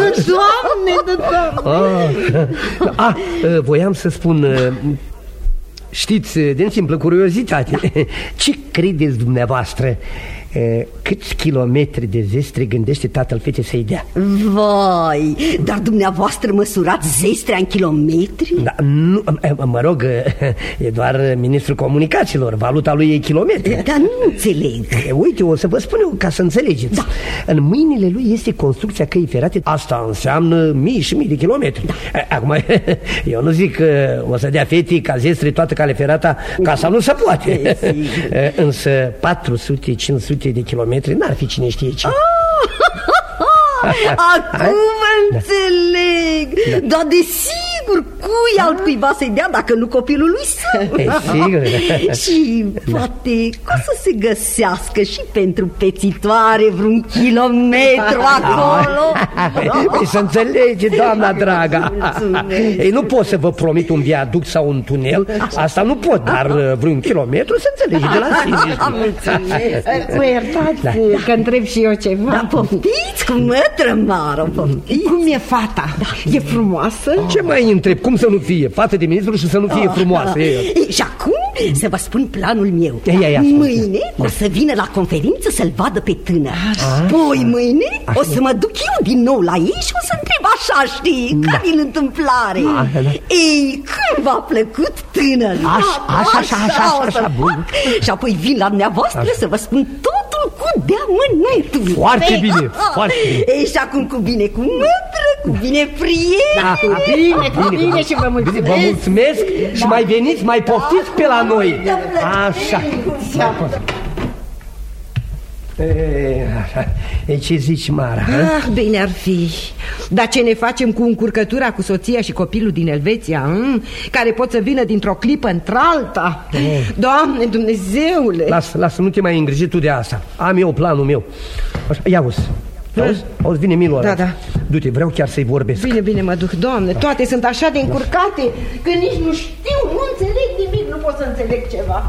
Doamne. Voiam să spun... Știți, din simplă curiozitate, ce credeți dumneavoastră? Câți kilometri de zestre gândește tatăl fetei să-i dea? Vai, dar dumneavoastră măsurați zestrea în kilometri? Da, nu, mă rog, e doar ministrul comunicațiilor, valuta lui e kilometri. Dar nu înțeleg. Uite, o să vă spun eu ca să înțelegeți. În mâinile lui este construcția căii ferate. Asta înseamnă mii și mii de kilometri. Acum, eu nu zic că o să dea fetii ca zestre toată calea ferata, ca asta nu se poate. Însă 400-500 de kilometri n-ar fi cine știe ce. Acum înțeleg. Dar desigur, cui altcuiva să-i dea dacă nu copilul lui său? Sigur. Și poate că o să se găsească și pentru pețitoare vreun kilometru acolo. Păi să înțelege, doamna Draga. Ei, nu pot să vă promit un viaduct sau un tunel. Asta nu pot, dar vreun kilometru se înțelege de la sine. Mă iertați că întreb și eu ceva. Da, poftiți, cum mătră Maro, poftiți. Cum e fata? E frumoasă? Ce mai întreb? Cum să nu fie? Fată de ministru și să nu fie frumoasă. Și acum să vă spun planul meu. Mâine o să vină la conferință să-l vadă pe tânăr. Poi mâine o să mă duc eu din nou la ei și o să întreb așa, știi, ca din întâmplare. Ei, cum v-a plăcut tânăr? Așa, bun. Și apoi vin la dumneavoastră să vă spun totul cu deamănuntul. Foarte bine, foarte bine. Ei, și acum cu bine cu mătră, cu bine prieten. Bine și vă mulțumesc. Vă mulțumesc și mai veniți, mai poftiți pe la noi. Așa. Ce zici, Mara? Bine ar fi. Dar ce ne facem cu încurcătura cu soția și copilul din Elveția, care pot să vină dintr-o clipă într-alta? Doamne Dumnezeule! Lasă, nu te mai îngriji tu de asta. Am eu planul meu. Ia uzi. Auzi, vine Milorad. Da. Du-te, vreau chiar să-i vorbesc. Bine, mă duc, Doamne. Toate sunt așa de încurcate că nici nu știu, nu înțeleg nimic. Nu pot să înțeleg ceva.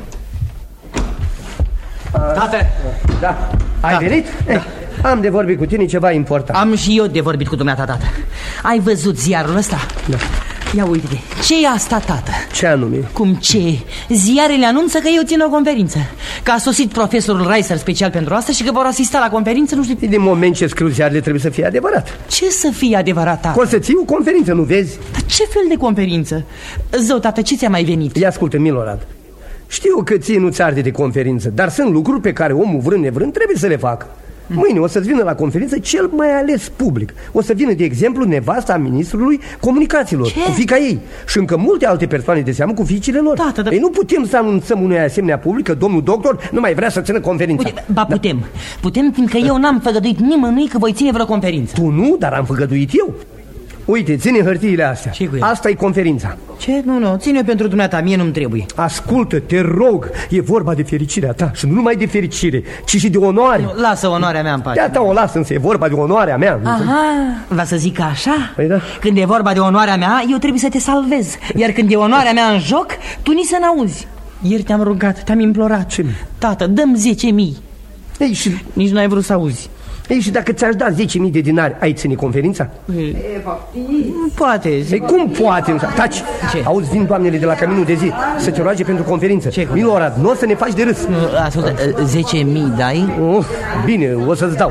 Tată! Da. Ai venit? Da. Am de vorbit cu tine ceva important. Am și eu de vorbit cu dumneata, tată. Ai văzut ziarul ăsta? Da. Ia uite-te, ce e asta, tată? Ce anume? Cum ce? Ziarele anunță că eu țin o conferință, că a sosit profesorul Reiser special pentru asta și că vor asista la conferință, nu știu. Din moment ce scriu ziarele trebuie să fie adevărat. Ce să fie adevărat, tată? O să ții o conferință, nu vezi? Dar ce fel de conferință? Zău, tată, ce ți-a mai venit? Ia ascultă, Milorad. Știu că ție nu-ți arde de conferință, dar sunt lucruri pe care omul vrând nevrând trebuie să le facă. Mâine o să-ți vină la conferință cel mai ales public. O să vină, de exemplu, nevasta ministrului comunicațiilor, cu fiica ei. Și încă multe alte persoane de seamă cu fiicile lor. Tată, Ei nu putem să anunțăm unui asemenea public că domnul doctor nu mai vrea să țină conferința. Uite, putem. Putem, fiindcă eu n-am făgăduit nimănui că voi ține vreo conferință. Tu nu, dar am făgăduit eu. Uite, ține hârtiile astea. Asta e conferința. Ce? Nu, ține pentru dumneata, mie nu-mi trebuie. Ascultă, te rog, e vorba de fericirea ta. Și nu numai de fericire, ci și de onoare. Nu, lasă onoarea mea în pace. De-a ta o las, însă e vorba de onoarea mea. Aha, va să zic așa? Păi da. Când e vorba de onoarea mea, eu trebuie să te salvez. Iar când e onoarea mea în joc, tu nici să n-auzi. Ieri te-am rugat, te-am implorat. Ce? Tată, dăm 10.000. Ei, și... Nici nu ai vrut să auzi. Ei, și dacă ți-aș da 10.000 de dinari, ai ține conferința? Poate. Ei, cum poate? Taci! Auzi, vin doamnele de la Caminul de Zi să te roage pentru conferință. Milorad, nu o să ne faci de râs. Ascultă, 10.000 dai? Bine, o să-ți dau.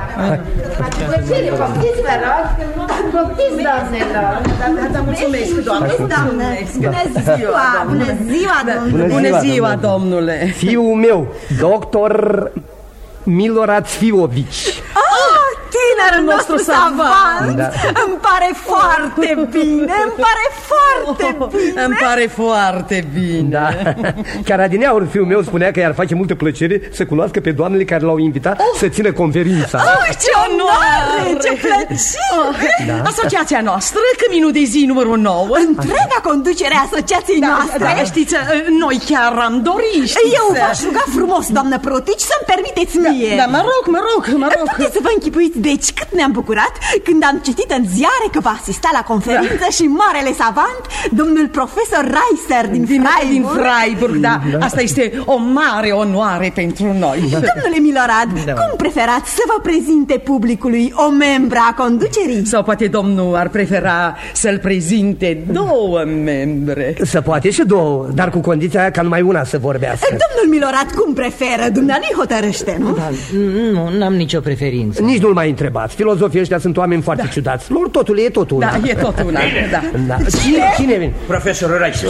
Bună ziua, domnule. Fiul meu, doctor Milorad Cviovici. Tinerul nostru savant. Da. Îmi pare foarte bine. Îmi pare foarte bine. Da. Chiar adineauri fiul meu spunea că i-ar face multă plăcere să cunoască pe doamnele care l-au invitat să țină conferința. Ce onoare, ce plăcere. Da. Asociația noastră, Căminul de Zi numărul 9. Întreaga conducere a asociației noastre. Da, știți, noi chiar am dorit. Eu v-aș ruga frumos, doamnă Protici, să-mi permiteți mie. Da, mă rog. Puteți să vă închipuiți, deci, cât ne-am bucurat când am citit în ziare că va asista la conferință și marele savant, domnul profesor Reiser din Freiburg. Da. Asta este o mare onoare pentru noi. Domnule Milorad, cum preferați să vă prezinte publicului o membră a conducerii? Sau poate domnul ar prefera să-l prezinte 2 membre? Se poate și 2, dar cu condiția ca numai una să vorbească. Domnul Milorad, cum preferă? Dumnealui hotărăște, nu? Nu, n-am nicio preferință. Nici nu-l mai întrebați. Filozofii ăștia sunt oameni foarte ciudați. Lor totul e tot una. Da, e tot una. Da. Cine vine? Profesorul Reiser.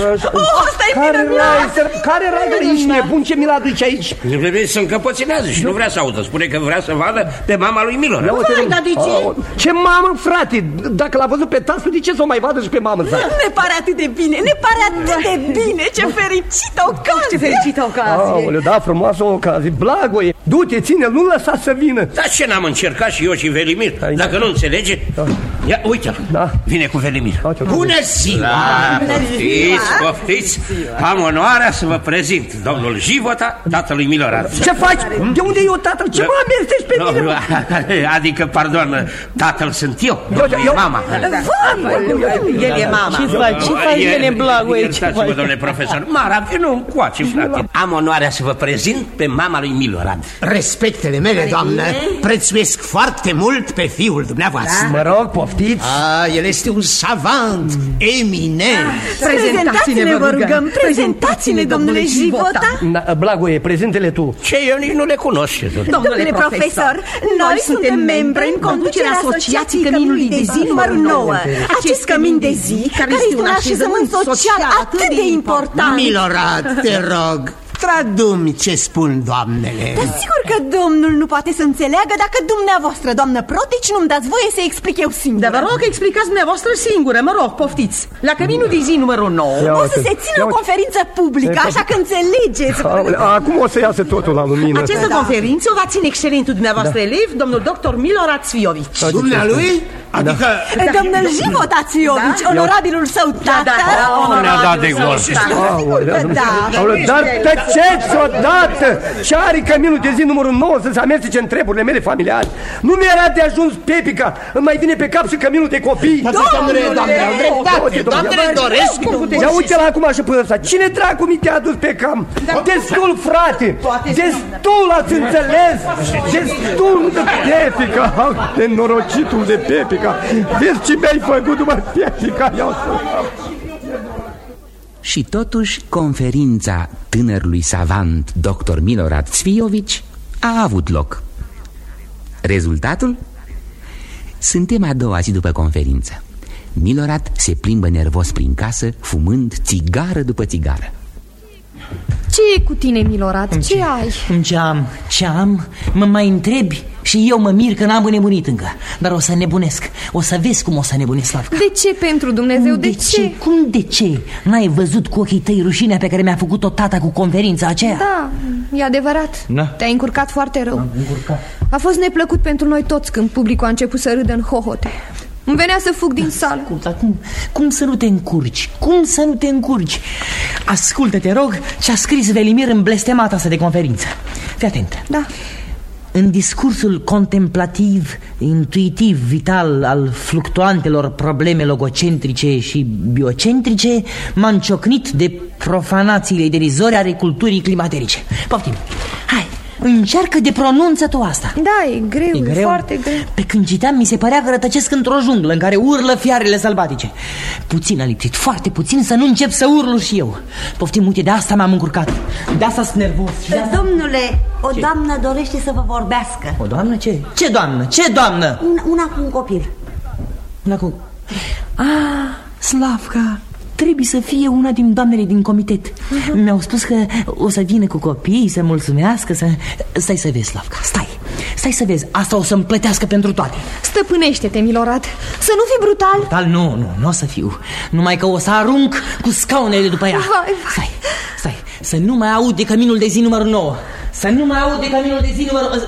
Care Reiser? Ești nebun? Ce mi-l aduci aici? Se încăpățânează și nu vrea să audă. Spune că vrea să vadă pe mama lui Milorad. Dar de ce? Ce mamă, frate? Dacă l-a văzut pe tasul, de ce să o mai vadă și pe mamă? Ne pare atât de bine, Ce fericită ocazie. Ce fericită ocazie. Aoleu, da, frumoasă ocazie. Blagoie. Du-te, ține-l, nu lăsa să vină. Dar ce n-am încercat și eu și Velimir? Dacă nu înțelege, ia, uite-l, vine cu Velimir. Bună ziua! Poftiți, am onoarea să vă prezint domnul Života, tatălui Milorad. Ce faci? De unde e eu tatăl? Ce mă amertești pe mine? Adică, pardon, tatăl sunt eu, e mama. El e mama. Ce faci, nene Blagoie? Iertați-mă, domnule profesor. Mara, vină încoace, frate. Am onoarea să vă prezint pe mama lui Milorad. Respectele mele, doamnă, prețuiesc foarte mult pe fiul dumneavoastră. Mă rog, poftiți. El este un savant eminent. Prezentați-ne, vă rugăm. Prezentați-ne, domnule Života. Blagoie, prezentele tu. Ce, eu nici nu le cunosc. Domnule profesor, noi suntem membri în conducerea Asociației Căminului de Zi numărul 9. Acest cămin de zi, care este un așezământ social atât de important. Milorad, te rog, tradumi ce spun doamnele. Dar sigur că domnul nu poate să înțeleagă dacă dumneavoastră, doamnă Protici, nu-mi dați voie să explic eu singur. Dar vă rog, explicați dumneavoastră singură, mă rog, poftiți. La căminul de zi numărul 9 o să se țină o conferință publică, așa că înțelegeți. Acum o să iasă totul la lumină. Această conferință o va ține excelentul dumneavoastră elev, domnul doctor Milorad Cviovici. Dumnealui? Adică... Domnul Života Cviovici, onorabilul său tată. Ne-a dat de gol. Dar tăceți odată! Ce are căminul de zi numărul 9 să se amestece în treburile mele familiale? Nu mi-era de ajuns Pepica, îmi mai vine pe cap și căminul de copii. Doamnele doresc. Ia uite-l acum și până ăsta. Cine dracu mi te-a adus pe cam? Destul, frate! Destul, ați înțeles? Destul de Pepica! De norocitul de Pepica! Vezi ce mi-ai făcut după Pepica? Și totuși conferința tânărului savant dr. Milorad Cviovici a avut loc. Rezultatul? Suntem a doua zi după conferință. Milorad se plimbă nervos prin casă, fumând țigară după țigară. Ce e cu tine, Milorad? Ce ai? Ce am? Mă mai întrebi? Și eu mă mir că n-am nebunit încă. Dar o să nebunesc. O să vezi cum o să nebunesc, Slavka. De ce, pentru Dumnezeu? De ce? Cum de ce? N-ai văzut cu ochii tăi rușinea pe care mi-a făcut-o tata cu conferința aceea? Da, e adevărat. Te-ai încurcat foarte rău. A fost neplăcut pentru noi toți când publicul a început să râdă în hohote. Îmi venea să fug din sală. Cum să nu te încurci? Cum să nu te încurci? Ascultă, te rog, ce a scris Velimir în blestemata asta de conferință. Fii atent. Da. În discursul contemplativ, intuitiv, vital al fluctuantelor probleme logocentrice și biocentrice, m-am ciocnit de profanațiile derizori ale culturii climaterice. Poftim, hai, încearcă de pronunță tu asta. Da, e greu, e foarte greu. Pe când citeam, mi se părea că rătăcesc într-o junglă în care urlă fiarele sălbatice. Puțin a lipsit, foarte puțin, să nu încep să urlu și eu. Poftim, uite, de asta m-am încurcat. De asta sunt nervos. Domnule, o doamnă dorește să vă vorbească. O doamnă? Ce? Ce doamnă? Ce doamnă? Una cu un copil. Una cu... Slavka, trebuie să fie una din doamnele din comitet. Mi-au spus că o să vină cu copii, să mulțumească, să... Stai să vezi, Slavka, stai să vezi. Asta o să-mi plătească pentru toate. Stăpânește-te, Milorad. Să nu fii brutal. Brutal? Nu o să fiu. Numai că o să arunc cu scaunele după ea. Stai, să nu mai aud de căminul de zi numărul 9. Să nu mai aud de căminul de zi numărul...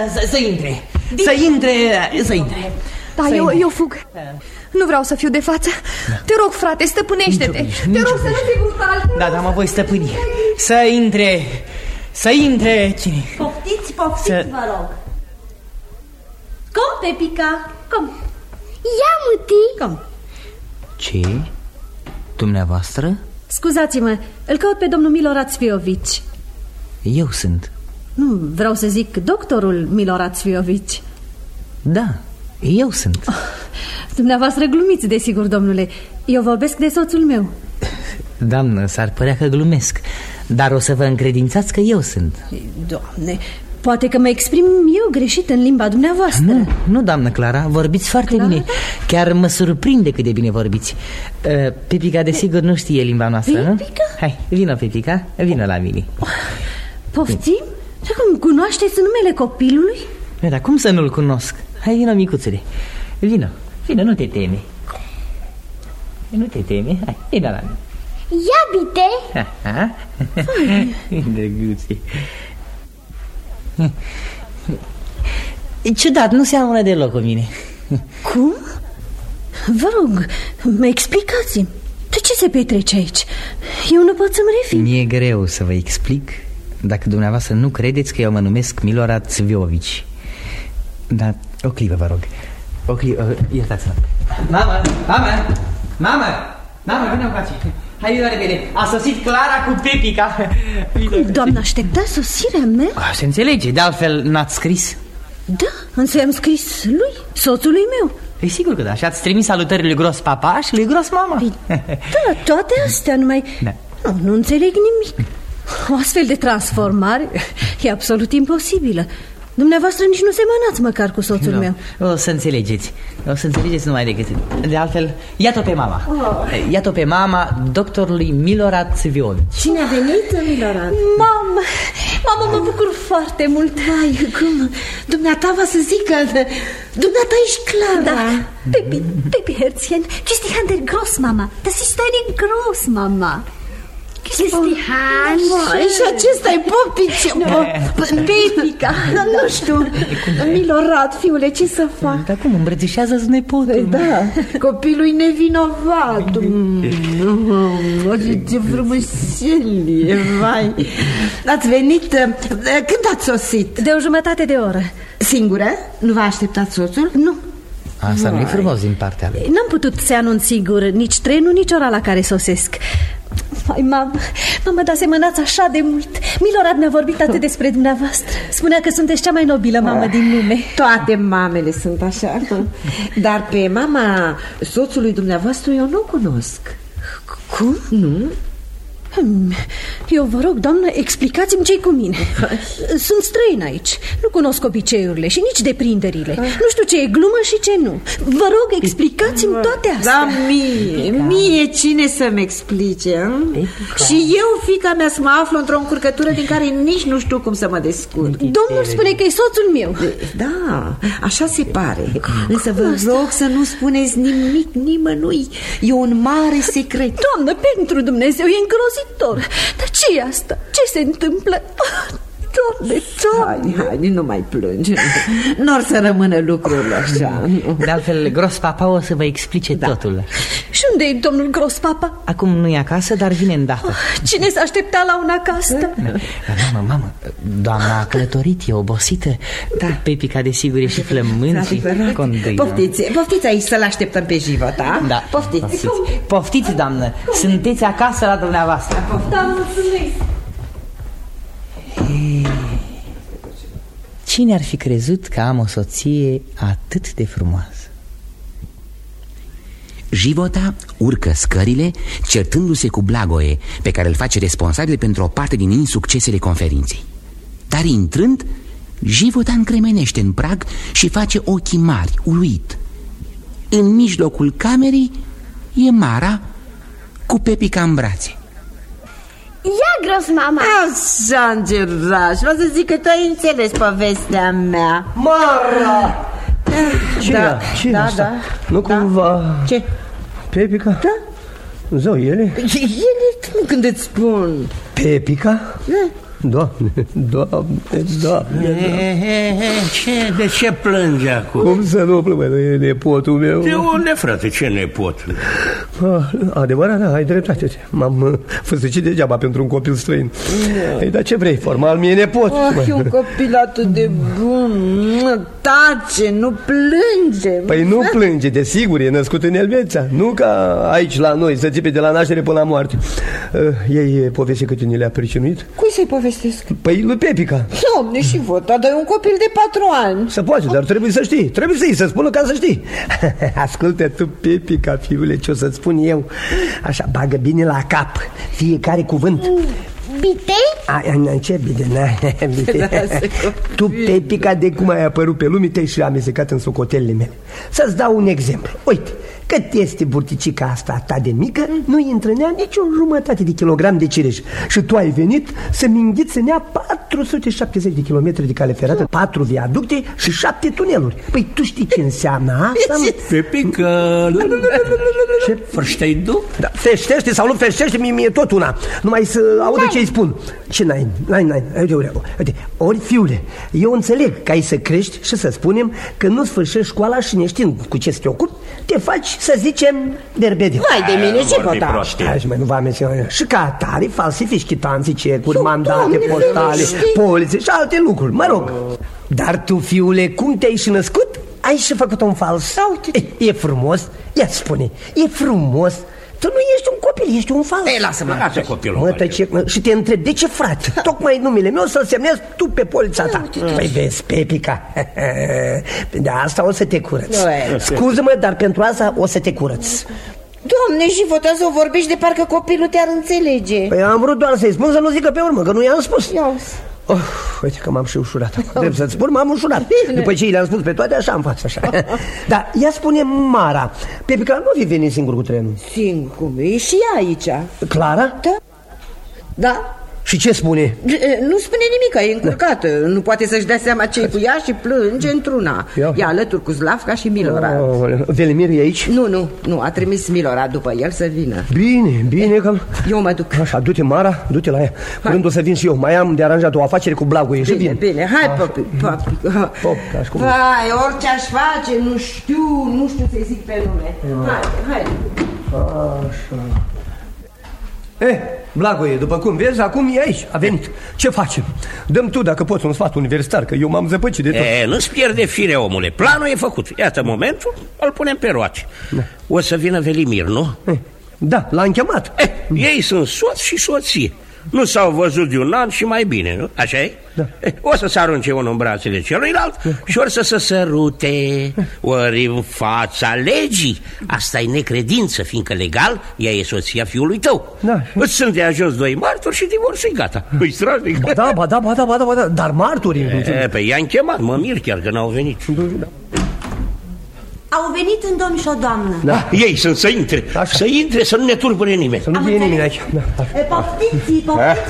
Să intre. Da, eu fug. Nu vreau să fiu de față. Te rog, frate, stăpânește-te. Te rog să nu fii brutal. Da, mă voi stăpâni. Să intre. Cine? Poftiți, vă rog. Cum, Pepica? Cum? Ia, muti. Cum? Ce? Dumneavoastră? Scuzați-mă, îl caut pe domnul Milorad Cviovici. Eu sunt. Nu, vreau să zic doctorul Milorad Cviovici. Da, eu sunt. Dumneavoastră glumiți, desigur, domnule. Eu vorbesc de soțul meu. Doamnă, s-ar părea că glumesc, dar o să vă încredințați că eu sunt. Doamne, poate că mă exprim eu greșit în limba dumneavoastră. Nu, doamnă Clara, vorbiți foarte bine. Chiar mă surprinde cât de bine vorbiți. Pepica, desigur, nu știe limba noastră, nu? Pepica? Hai, vină, Pepica, vină la mine. Poftim? Și acum cunoașteți numele copilului? Dar cum să nu-l cunosc? Hai, vină, micuțule. Vină, nu te teme. Nu te teme, hai, vină la mine. Ia, bite! Drăguțe. E ciudat, nu seamănă deloc cu mine. Cum? Vă rog, mă explicați-mi. De ce se petrece aici? Eu nu pot să-mi revin. Mi-e greu să vă explic dacă dumneavoastră nu credeți că eu mă numesc Milorad Cviovici. Dar o clipă, vă rog. O clipă, iertați-mă. Mama, vină încoace. Hai, vină repede. A sosit Clara cu Pepica. Cum, doamna, aștepta sosirea mea? Se înțelege, de altfel n-ați scris. Da, însă am scris lui, soțului meu. E sigur că da, și ați trimis salutările lui Gros Papa și lui Gros Mama. Da, toate astea, numai nu înțeleg nimic. O astfel de transformare e absolut imposibilă. Dumneavoastră nici nu semănați măcar cu soțul meu. O să înțelegeți. O să înțelegeți numai decât. De altfel, iată pe mama. Iată pe mama doctorului Milorad Țviovici. Cine a venit, Milorad? Mama, mă bucur foarte mult. Vai, cum? Dumneata va să zică, dumneata ești Clara. Da, Pepi Herzchen, Christian der Gross, Mama. Das ist eine Großmama. Christian. Și acesta-i Pepica. Nu știu, Milorad, fiule, ce să fac? Dar cum, îmbrățișează-ți nepotul? Da, copilul-i nevinovat. Ce frumuselie, vai. Ați venit, când ați sosit? De o jumătate de oră. Singură? Nu v-a așteptat soțul? Nu. Asta nu e frumos din partea lui. N-am putut să anunț sigur nici trenul, nici ora la care sosesc. Hai, mama, dar semănați așa de mult. Milorad mi-a vorbit atât despre dumneavoastră. Spunea că sunteți cea mai nobilă mamă din lume. Toate mamele sunt așa. Dar pe mama soțului dumneavoastră eu nu cunosc. Cum? Nu? Eu vă rog, doamnă, explicați-mi ce-i cu mine. Sunt străin aici. Nu cunosc obiceiurile și nici deprinderile. Nu știu ce e glumă și ce nu. Vă rog, explicați-mi toate astea. Da, mie cine să-mi explice? Și eu, fiica mea, să mă aflu într-o încurcătură din care nici nu știu cum să mă descurc. Domnul spune că e soțul meu. Da, așa se pare. Însă vă rog să nu spuneți nimic nimănui. E un mare secret. Doamnă, pentru Dumnezeu, e îngrozitor. Dar ce e asta? Ce se întâmplă? Doamne. Hai, nu mai plânge. N-or să rămână lucrurile așa. De altfel, Grospapa o să vă explice totul. Și unde e domnul Grospapa? Acum nu e acasă, dar vine îndată. Cine s-a aștepta la una ca asta? Mamă, doamna a călătorit, e obosită. Pepica desigur e și flământ și conduită. Poftiți aici să-l așteptăm pe Života. Da, poftiți, doamnă. Sunteți acasă la dumneavoastră. Da, mulțumesc. Cine ar fi crezut că am o soție atât de frumoasă? Života urcă scările, certându-se cu Blagoe, pe care îl face responsabil pentru o parte din insuccesele conferinței. Dar intrând, Života încremenește în prag și face ochii mari, uluit. În mijlocul camerei e Mara cu Pepica în brațe. Ia, Grossmama! Așa, îngeraș, vă să zic că tu ai înțeles povestea mea. Mara! Ce asta? Da. Nu cumva... Ce? Pepica? Da. Zău, ele? Ele, când îți spun. Pepica? Da. Doamne. De ce plânge acum? Cum să nu plâng, nu e nepotul meu? De unde, frate, ce nepot? Adevărat, da, ai dreptate. M-am făsăcit degeaba pentru un copil străin. Ei, dar ce vrei, formal mi-e nepot. E un copil atât de bun. Tace, nu plânge. Păi nu plânge, desigur, e născut în Elveția. Nu ca aici la noi, să țipe de la naștere până la moarte. Ei poveste câte ne le-a pricinuit? Cui să-i povestesc? Păi lui Pepica. Doamne, Života, dar e un copil de 4 ani. Se poate, dar trebuie să știi. Trebuie să-i spună ca să știi. Ascultă tu, Pepica, fiule, ce o să-ți spun eu. Așa, bagă bine la cap fiecare cuvânt. Bitei? Ce bine, Tu, Pepica, de cum ai apărut pe lume, te-ai și amestecat în socotelele mele. Să-ți dau un exemplu. Uite, cât este burticica asta ta de mică, nu intră în ea nici o jumătate de kilogram de cireș. Și tu ai venit să-mi înghiți în ea 470 de kilometri de cale ferată, 4 viaducte și 7 tuneluri. Păi tu știi ce înseamnă asta? Pepica, ce? Frășteai tu? Da, feștește sau nu feștește, mie tot una. Numai să audă ce-i spun. Ce n-ai? Uite, ori, fiule, eu înțeleg că ai să crești și să spunem că nu sfârșești școala și neștiind cu ce să te ocupi, te faci, să zicem, derbedeu. Vai de mine, Života. Nu v-am menționat. Și ca atare falsifici chitanții, cecuri, mandate postale, polițe și alte lucruri, mă rog. Dar tu, fiule, cum te-ai și născut, ai și făcut un fals. E frumos? Ia spune, e frumos? Tu nu ești un copil, ești un fals. Ei, lasă-mă. Lasă copilul. Și te întreb, de ce, frate? Tocmai numele meu să-l semnezi tu pe polița ta. Păi vezi, Pepica, de asta o să te curăți. Scuză-mă, dar pentru asta o să te curăți. Doamne, Života, să vorbești de parcă copilul te-ar înțelege. Păi am vrut doar să-i spun să nu zică pe urmă, că nu i-am spus. Uite că m-am și ușurat. Trebuie să-ți spun, m-am ușurat. După ce le-am spus pe toate, așa am față, așa. Dar ia spune Mara, Pepica nu fi venit singur cu trenul. Singur, cum? E și ea aici. Clara? Da. Da. Și ce spune? Nu spune nimic, e încurcată. Nu poate să-și dea seama ce-i cu ea și plânge într-una. E alături cu Slavka și Milorad. Velimir e aici? Nu, a trimis Milorad după el să vină. Bine că... Eu mă duc. Așa, du-te, Mara, du-te la ea. Curând o să vin și eu. Mai am de aranjat o afacere cu Blagoie și vin. Bine, hai, papi. Vai, orice aș face, nu știu să-i zic pe nume. Hai. Așa. Blagoie, după cum vezi, acum e aici, a venit. Ce facem? Dăm tu, dacă poți, un sfat universitar, că eu m-am zăpăcit de tot. Nu-ți pierde fire, omule. Planul e făcut. Iată momentul, îl punem pe roace. O să vină Velimir, nu? Da, l-am chemat. Ei sunt soț și soție. Nu s-au văzut de un an și mai bine, nu? Așa e? Da. O să se arunce unul în brațele celuilalt și ori să se sărute, ori în fața legii. Asta e necredință, fiindcă legal ea e soția fiului tău. Îți sunt de ajuns 2 martori și divorțul e gata. E strașnic. Da, dar martorii... Păi i-am chemat, mă mir chiar că n-au venit. Au venit un domn și o doamnă. Da, ei sunt să intre. Așa. Să intre, să nu ne tulbure nimeni. Să nu fie nimeni aici. Poftiți,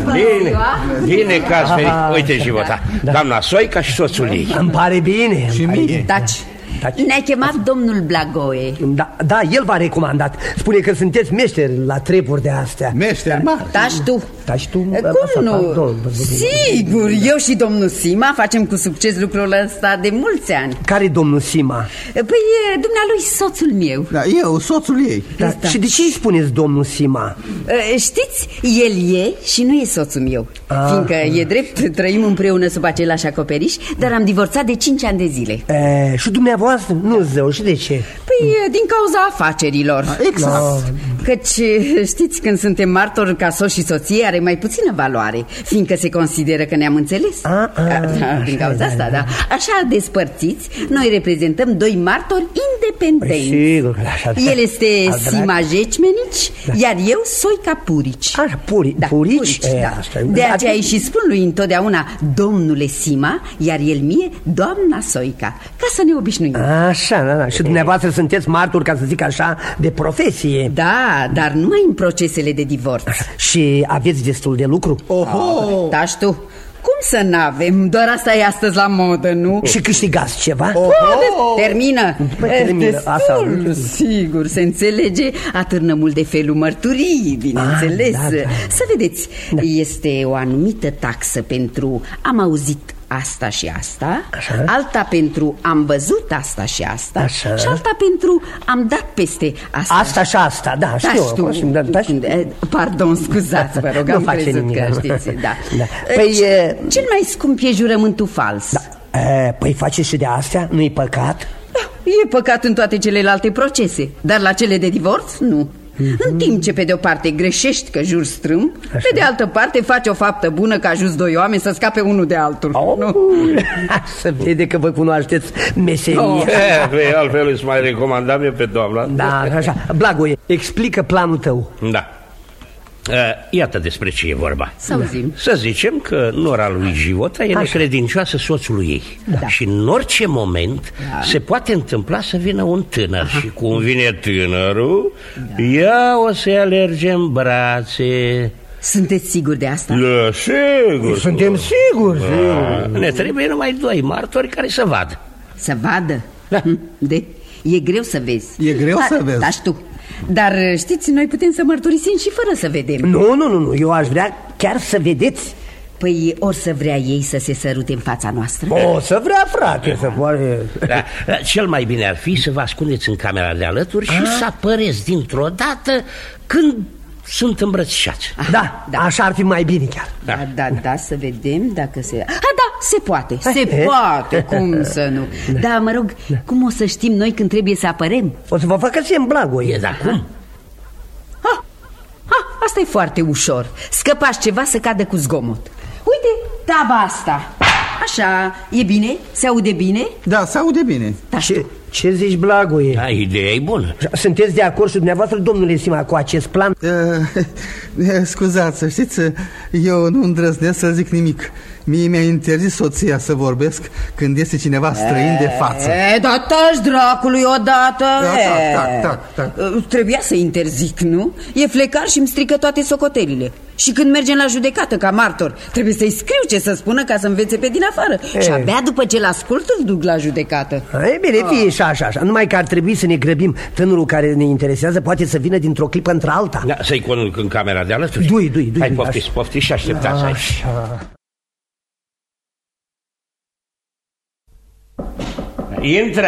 Bine că ați venit. Uite și vota. Doamna Soica și soțul ei. Îmi pare bine. Și mie. Taci. Ne-a chemat domnul Blagoie. Da, el v-a recomandat. Spune că sunteți meșteri la treburi de astea. Meșteri mari. Taci tu? Cum nu? Sigur, eu și domnul Sima facem cu succes lucrul ăsta de mulți ani. Care domnul Sima? Păi dumnealui soțul meu. Da, eu, soțul ei. Și de ce îi spuneți domnul Sima? Știți, el e și nu e soțul meu. Fiindcă e drept, trăim împreună sub același acoperiș, dar am divorțat de 5 ani de zile. Și dumneavoastră? Nu zău, și de ce? Păi din cauza afacerilor. Exact. Căci știți, când suntem martori ca soț și soție are mai puțină valoare, fiindcă se consideră că ne-am înțeles. Din cauza asta, da. Așa despărțiți, noi reprezentăm 2 martori independenți. Sigur că așa. El este Sima Jecmenici, iar eu Soica Purici. Purici? De aceea îi și spun lui întotdeauna domnule Sima, iar el mie doamna Soica, ca să ne obișnuim. Așa, și dumneavoastră sunteți martori, ca să zic așa, de profesie. Da, dar numai în procesele de divorț. Și aveți destul de lucru? Taci tu. Cum să n-avem? Doar asta e astăzi la modă, nu? Și câștigați ceva? Termină. Destul, sigur, se înțelege. Atârnă mult de felul mărturii, bineînțeles. Să vedeți, este o anumită taxă pentru am auzit asta și asta, alta pentru am văzut asta și asta, și alta pentru am dat peste asta. Asta și asta, da, știu. Pardon, scuzați, vă rog, am crezut că știți. Păi, cel mai scump e jurământul fals. Păi faceți și de astea? Nu-i păcat? E păcat în toate celelalte procese, dar la cele de divorț, nu. În timp ce pe de o parte greșești că juri strâmb, pe de altă parte faci o faptă bună că ajuți 2 oameni să scape unul de altul. Să vede că vă cunoașteți meseria. Altfel îți mai recomandam eu pe doamna. Da, așa. Blagoie, explică planul tău. Da. Iată despre ce e vorba. Să zicem că nora lui Života e necredincioasă soțului ei. Și în orice moment se poate întâmpla să vină un tânăr. Și cum vine tânărul, ea o să-i alerge în brațe. Sunteți siguri de asta? Da, sigur. Suntem siguri. Ne trebuie numai 2 martori care să vadă. Să vadă? E greu să vezi. E greu să vezi. Da, tu. Dar știți, noi putem să mărturisim și fără să vedem. Nu, eu aș vrea chiar să vedeți. Păi ori să vrea ei să se sărute în fața noastră? O să vrea, frate, să poate. Cel mai bine ar fi să vă ascundeți în camera de alături și să apăreți dintr-o dată când sunt îmbrățișați. Da, așa ar fi mai bine chiar. Da, să vedem dacă se... se poate, se poate, cum să nu. Da, mă rog, cum o să știm noi când trebuie să apărem? O să vă facă semn Blagoie. Cum? Asta e foarte ușor. Scăpați ceva să cadă cu zgomot. Uite, taba asta. Așa, e bine? Se aude bine? Da, se aude bine. Ce zici, Blagoie? Da, ideea e bună. Sunteți de acord și dumneavoastră, domnule Sima, cu acest plan? Scuzați, să știți, eu nu îndrăznesc să zic nimic. Mie mi-a interzis soția să vorbesc când este cineva străin de față. Dar taci dracului odată. Tac. Trebuia să interzic, nu? E flecar și îmi strică toate socotelile. Și când mergem la judecată ca martor, trebuie să-i scriu ce să spună ca să învețe pe din afară. Și abia după ce l-ascult îl duc la judecată. E bine, fie și așa. Numai că ar trebui să ne grăbim. Tânărul care ne interesează poate să vină dintr-o clipă într-alta. Da, să-i conduc în camera de alături. Dui. Hai, poftiți și așteptați aici. Intră!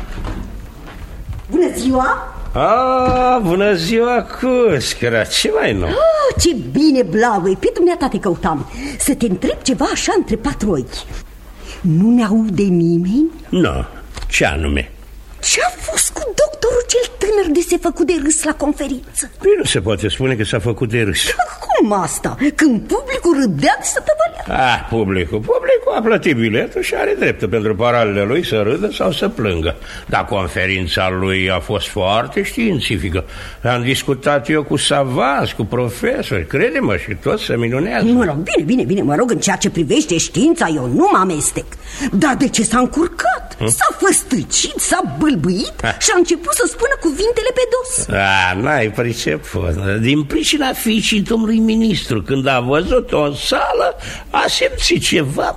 Bună ziua! Bună ziua, Cuscăra, ce mai nou? Ce bine, Blagoie, pe dumneata te căutam. Să te întreb ceva așa între patru ochi. Nu ne aude nimeni? Nu, ce anume? Ce-a fost cu doctorul cel tânăr de se făcut de râs la conferință? Păi nu se poate spune că s-a făcut de râs. Cum asta? Când publicul râdea de să tăvălea. Publicul a plătit biletul și are dreptul pentru paralele lui să râdă sau să plângă. Dar conferința lui a fost foarte științifică. Am discutat eu cu savanți, cu profesori, crede-mă, și toți se minunează. Mă rog, bine, mă rog, în ceea ce privește știința eu nu mă amestec. Dar de ce s-a încurcat? S-a făstârcit, s-a bâlbâit și a început să spună cuvintele pe dos. N-ai priceput. Din pricina fiicii domnului ministru, când a văzut-o în sală, a simțit ceva,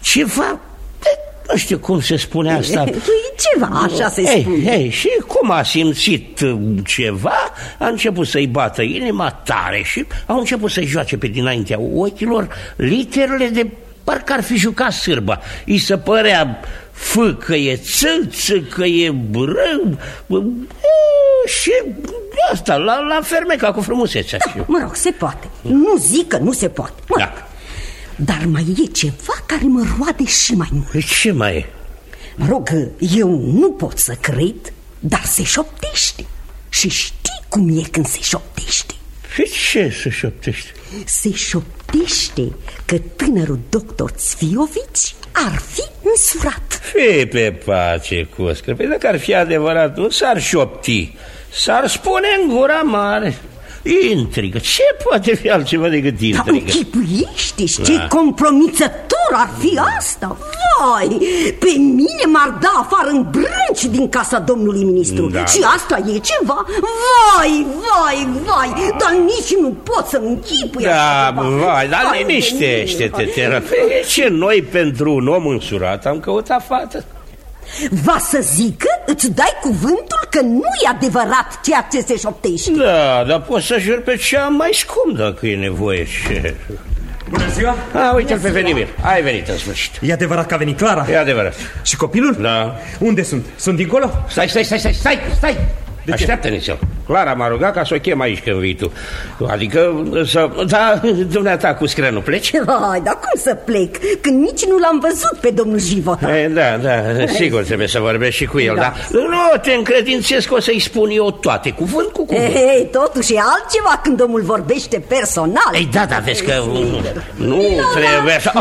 nu știu cum se spune asta. Ceva, așa se spune. Și cum a simțit ceva, a început să-i bată inima tare și au început să-i joace pe dinaintea ochilor literele de parcă ar fi jucat sârba. I se părea F că e țâță, că e brâu, și asta, la fermeca cu frumusețea. Mă rog, se poate. Nu zic că nu se poate. Dar mai e ceva care mă roade și mai mult. Ce mai e? Mă rog, eu nu pot să cred, dar se șoptește. Și știi cum e când se șoptește. Și ce se șoptește? Se șoptește că tânărul doctor Țviovici ar fi însurat. Fii pe pace, Coscă. Păi dacă ar fi adevărat, nu s-ar șopti, s-ar spune în gura mare. Intrigă. Ce poate fi altceva decât intrigă? Dar închipuiește-și ce compromițător ar fi asta. Vai, pe mine m-ar da afară în brânci din casa domnului ministru. Și asta e ceva. Vai, dar nici nu pot să-mi închipui. Dar liniștește-te, ce noi pentru un om însurat am căutat fată. Va să zică, îți dai cuvântul că nu e adevărat ceea ce se șoptește. Dar pot să jur pe cea mai scump dacă e nevoie. Bună ziua! Uite-l pe Velimir, ai venit în sfârșit. E adevărat că a venit Clara? E adevărat. Și copilul? Da. Unde sunt? Sunt dincolo? Stai! Așteaptă-ne. Clara m-a rugat ca să o chem aici când vii tu. Adică Da, dumneata cu scră nu pleci? Hai, dar cum să plec? Când nici nu l-am văzut pe domnul Jivota. Da, sigur trebuie să vorbești și cu el, dar nu te încredințez că o să-i spun eu toate, cuvânt cu cuvânt. Totuși e altceva când omul vorbește personal. Da, vezi că nu trebuie să...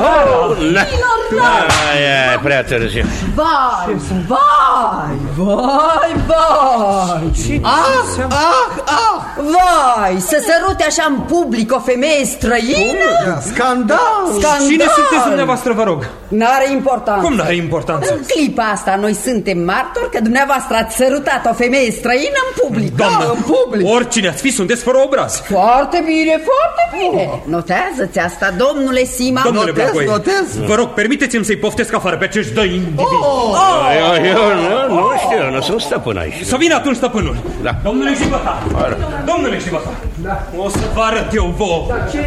E prea târziu. Vai, să sărute așa în public o femeie străină? Scandal! Cine sunteți dumneavoastră, vă rog? N-are importanță. Cum n-are importanță? În clipa asta noi suntem martori că dumneavoastră ați sărutat o femeie străină în public. Doamnă, în public. Oricine ați fi, sunteți fără obraz. Foarte bine. Notează-ți asta, domnule Sima. Domnule Blagoie, vă rog, permiteți-mi să-i poftesc afară pe acești doi indivizi. Eu nu știu, nu sunt stăpân aici. Să vină atunci stăpânul. Domnule Jivota, o să vă arăt eu vouă.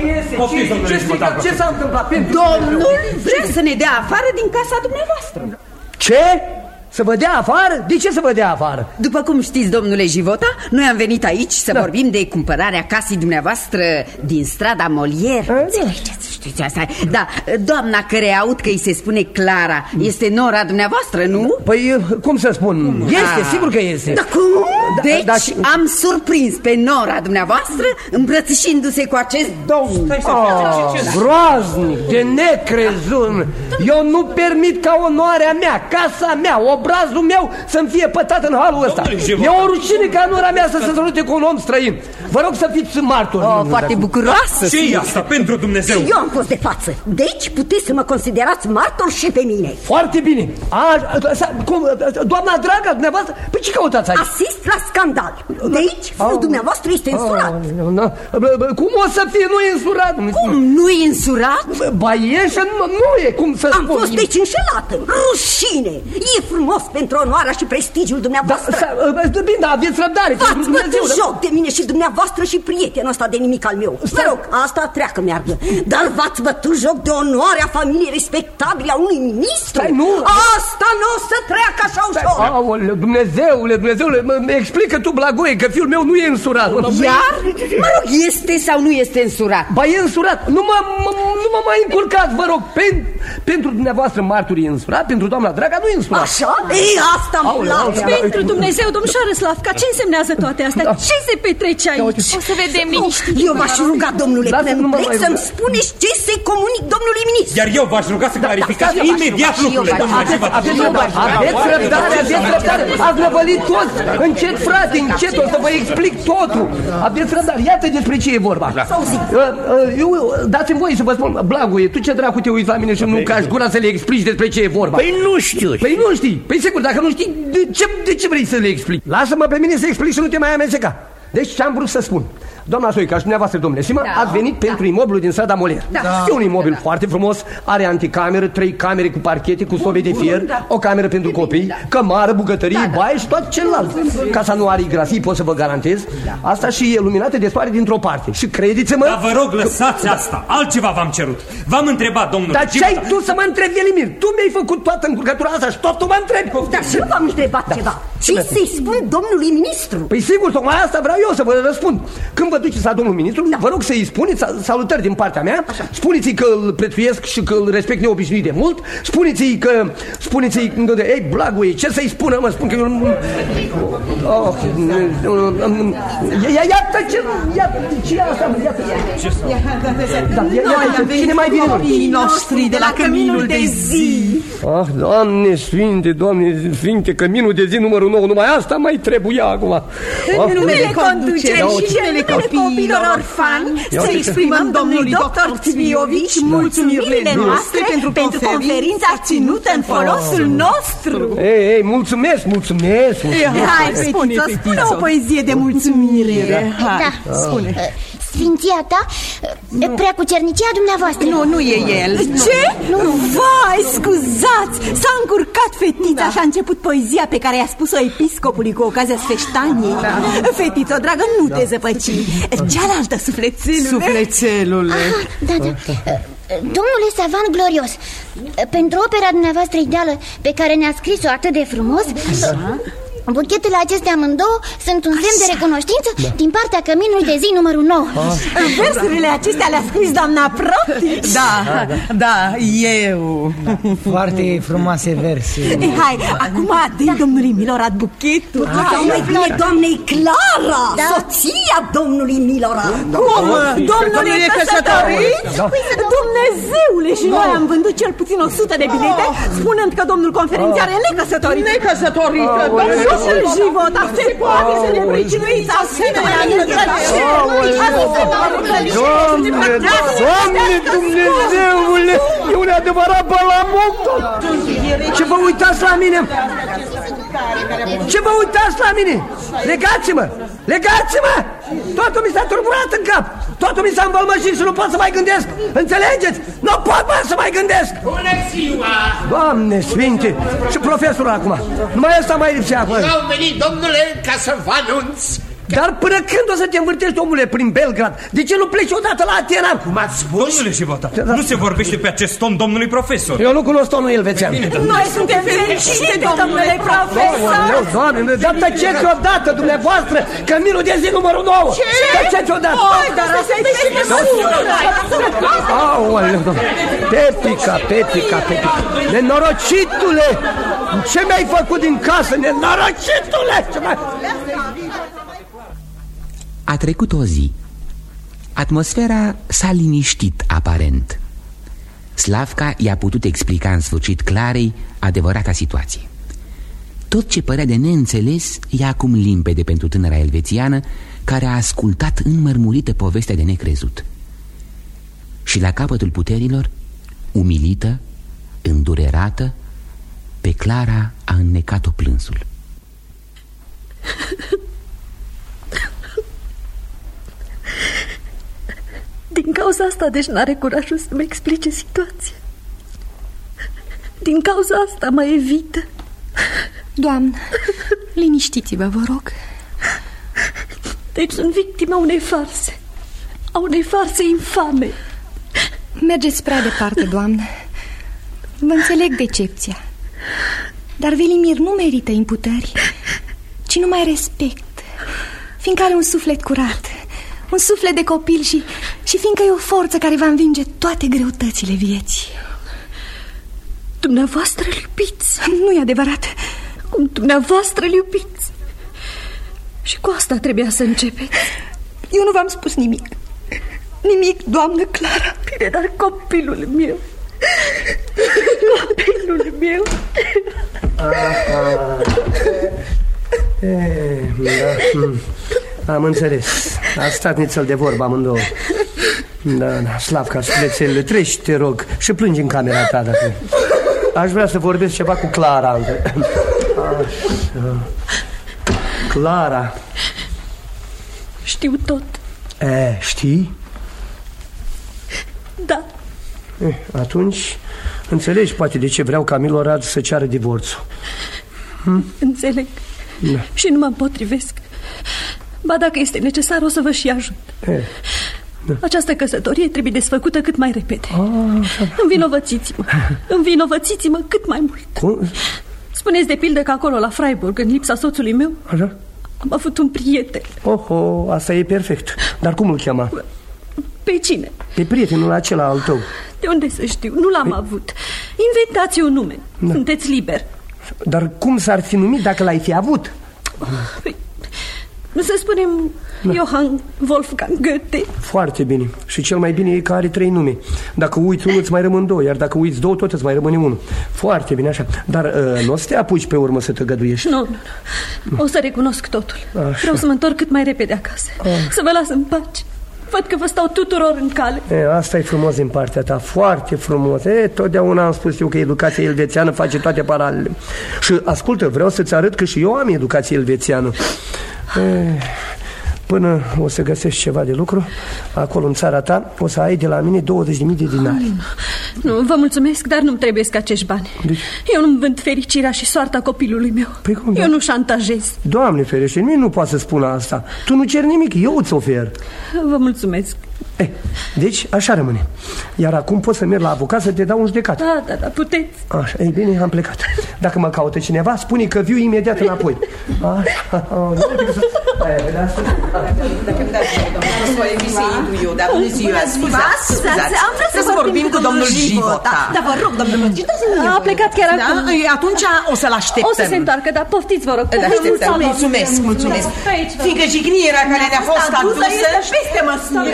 Ce s-a întâmplat? Domnul vrea să ne dea afară din casa dumneavoastră. Ce? Să vă dea afară? De ce să vă dea afară? După cum știți, domnule Jivota, noi am venit aici să vorbim de cumpărarea casei dumneavoastră din strada Molière. Înțelegeți? știți asta. Da, doamna care aud că îi se spune Clara este nora dumneavoastră, nu? Păi, cum să spun? Este, sigur că este. Da, cum? Deci am surprins pe nora dumneavoastră îmbrățișindu-se cu acest domn. Groaznic, de necrezut. Eu nu permit ca onoarea mea, casa mea, obrazul meu să-mi fie pătat în halul ăsta. E o rușine ca nora mea să se sărute cu un om străin. Vă rog să fiți martori. Foarte bucuroasă. Ce-i asta, pentru Dumnezeu? Eu am fost de față. Deci puteți să mă considerați martor și pe mine. Foarte bine. Doamna dragă, dumneavoastră, păi ce căutați aici? Asist la scandal. Deci, fiul dumneavoastră este însurat. Cum o să fie? Nu e însurat. Cum nu e însurat? Ba e și nu e, cum să spun. Am fost deci înșelată. Rușine. E frumos pentru onoarea și prestigiul dumneavoastră. Bine, dar aveți răbdare. V-ați bătut joc de mine și dumneavoastră și prietenul ăsta de nimic al meu. Vă rog, asta treacă meargă. Dar v-ați bătut joc de onoarea familiei respectabile a unui ministru? Asta nu o să treacă așa ușor. Aoleu, Dumnezeule, explică tu, Blagoie, că fiul meu nu e însurat. Iar? Mă rog, este sau nu este însurat? Ba, e însurat. Nu mă mai încurcați, vă rog. Pentru dumneavoastră marturii e însurat, pentru doamna Draga nu e însurat. Așa? Ei, asta-mi place. Pentru Dumnezeu, domnișoară Slavca, ce însemnează toate astea? Ce se petrece aici? O să vedem, liniștit. Eu v-aș ruga, domnule Plemplec, să-mi spuneți ce se comunic domnului ministru. Iar eu v-aș ruga să clarificați imediat lucrurile. Aveți răbdare. Ați năvălit toți. Încet, frate, încet, o să vă explic totul. Aveți răbdare. Iată despre ce e vorba. Dați-mi voie să vă spun, Blagoie, tu ce dracu te uiți la mine și nu cași gura să le explici despre ce e vorba? Păi nu știu. Păi nu știi. Păi sigur, dacă nu știi, de ce vrei să le explici? Lasă-mă pe mine să explic și nu te mai amesteca. Deci ce am vrut să spun? Doamna Soica și dumneavoastră, domnule Sima, ați venit pentru imobilul din strada Molière. E un imobil foarte frumos, are anticameră, 3 camere cu parchete, cu sobe de fier, o cameră pentru copii, cămară, bucătărie, baie și tot celălalt. Casa nu are grafii, pot să vă garantez. Asta și e luminată de soare dintr-o parte. Și credeți-mă... Dar vă rog, lăsați asta. Altceva v-am cerut. V-am întrebat, domnule. Dar ce ai tu să mă întrebi, Velimir? Tu mi-ai făcut toată încurcătura asta și tot tu mă întrebi. Dar și eu v-am întrebat ceva. Ce să-i spun domnului ministru? Păi sigur, tocmai asta vreau eu să vă răspund. Când vă duceți la domnul ministru, vă rog să-i spuneți salutări din partea mea. Spuneți-i că îl prețuiesc și că îl respect neobișnuit de mult. Spuneți-i că... Ei, Blagoie, ce să-i spună, mă? Spun că eu... Iată ce e asta, iată. Cine mai vine? Copiii noștri de la Căminul de Zi. Ah, Doamne Sfinte, Căminul de Zi numărul 9, numai asta mai trebuia acum. În numele conducerii și în numele copiilor orfani să exprimăm domnului doctor Țviovici mulțumirile noastre pentru conferința ținută în folosul nostru. Ei, mulțumesc. Hai, fetiță, spune o poezie de mulțumire. Da, spune. Sfinția ta, preacucernicia dumneavoastră. Nu e el. Ce? Vai, scuzați, s-a încurcat fetița și a început poezia pe care i-a spus-o episcopului cu ocazia sfeștaniei. Fetiță, dragă, nu te zăpăci. Cealaltă, sufletelule. Da. Domnule Savan glorios, pentru opera dumneavoastră ideală pe care ne-a scris-o atât de frumos, buchetele acestea amândouă sunt un semn de recunoștință din partea Căminului de Zi numărul 9. Versurile acestea le-a scris doamna Protici. Da, eu. Foarte frumoase versuri. Hai, acum dă-i domnului Milorad buchetul. Mai bine doamnei Clara, soția domnului Milorad. Cum? Domnul e căsătorit? Dumnezeule, și noi am vândut cel puțin 100 de bilete, spunând că domnul conferențiar e necăsătorit. Necăsătorită, Života, se poate să ne pricinuiți asemenea Doamne Dumnezeule, e un adevărat balamuc. Ce vă uitați la mine? Legați-mă! Totul mi s-a turburat în cap. Totul mi s-a învălmășit și nu pot să mai gândesc. Înțelegeți? Nu pot să mai gândesc. Bună ziua! Doamne Sfinte! Și profesorul acum? Numai ăsta mai lipsea acum. Au venit, domnule, ca să vă anunț. Dar până când o să te învârtești, omule, prin Belgrad? De ce nu pleci odată la Atena? Cum ați spus? Domnule Života, nu se vorbește pe acest ton domnului profesor. Eu nu cunosc tonul elvețian. Noi suntem fericite, domnule profesor. Doamne, dar tăceți odată, dumneavoastră, Căminul de Zi numărul 9. Ce? Tăceți odată. Dar asta este măsură. Aoleu, Pepica. Nenorocitule! Ce mi-ai făcut din casă, nenorocitule? A trecut o zi. Atmosfera s-a liniștit aparent. Slavka i-a putut explica în sfârșit Clarei adevărata situație. Tot ce părea de neînțeles e acum limpede pentru tânăra elvețiană, care a ascultat înmărmurită povestea de necrezut. Și la capătul puterilor, umilită, îndurerată, pe Clara a înnecat-o plânsul. Din cauza asta, deci n-are curajul să-mi explice situația. Din cauza asta mă evită. Doamnă, liniștiți-vă, vă rog. Deci sunt victima unei farse. A unei farse infame. Mergeți prea departe, doamnă. Vă înțeleg decepția, dar Velimir nu merită imputări, ci numai respect, fiindcă are un suflet curat, un suflet de copil și fiindcă e o forță care va învinge toate greutățile vieții. Dumneavoastră îl iubiți? Nu e adevărat. Cum dumneavoastră îl iubiți? Și cu asta trebuia să începeți. Eu nu v-am spus nimic. Nimic, doamnă Clara. Bine, dar copilul meu. Copilul meu. Am înțeles. Ați stat nițel de vorbă amândouă. Da, Slavka, sculețelele, treci, te rog, și plângi în camera ta dacă... Aș vrea să vorbesc ceva cu Clara. Așa. Clara. Știu tot. Știi? Da. Atunci înțelegi poate de ce vreau ca Milorad să ceară divorțul. Înțeleg. Da. Și nu mă împotrivesc. Ba dacă este necesar, o să vă și ajut. Da. Această căsătorie trebuie desfăcută cât mai repede. Învinovățiți-mă. Învinovățiți-mă cât mai mult. Cum? Spuneți de pildă că acolo la Freiburg, în lipsa soțului meu, așa, am avut un prieten. Oho, asta e perfect. Dar cum îl cheamă? Pe cine? Pe prietenul acela al tău. De unde să știu? Nu l-am avut. Inventați un nume. Da. Sunteți liber. Dar cum s-ar fi numit dacă l-ai fi avut? Nu să spunem Johann Wolfgang Goethe. Foarte bine. Și cel mai bine e că are 3 nume. Dacă uiți unul, îți mai rămân 2. Iar dacă uiți 2, tot îți mai rămâne 1. Foarte bine, așa. Dar nu o să te apuci pe urmă să te găduiești? Nu. O să recunosc totul. Așa. Vreau să mă întorc cât mai repede acasă. Să vă las în pace. Văd că vă stau tuturor în cale. Asta e frumos din partea ta, foarte frumos. Totdeauna am spus eu că educația elvețiană face toate paralele. Și ascultă, vreau să-ți arăt că și eu am educație elvețiană. Până o să găsești ceva de lucru acolo în țara ta, o să ai de la mine 20.000 de dinari. Nu, vă mulțumesc, dar nu-mi trebuie acești bani. Deci? Eu nu-mi vând fericirea și soarta copilului meu. Păi cum, eu nu șantajez. Doamne ferește, nimeni nu poate să spună asta. Tu nu ceri nimic, eu îți ofer. Vă mulțumesc. Deci așa rămâne. Iar acum poți să merg la avocat să te dau un judecat. Da, puteți. Așa, ei bine, am plecat. Dacă mă caută cineva, spune că viu imediat înapoi. Așa, Scuzați, am vrea să vorbim cu domnul Života. Da, vă rog, domnul Života. A plecat chiar acum. Atunci o să-l așteptăm. O să se întoarcă, dar poftiți, vă rog. Mulțumesc. Fiindcă jignirea care ne-a fost adusă este peste măsură.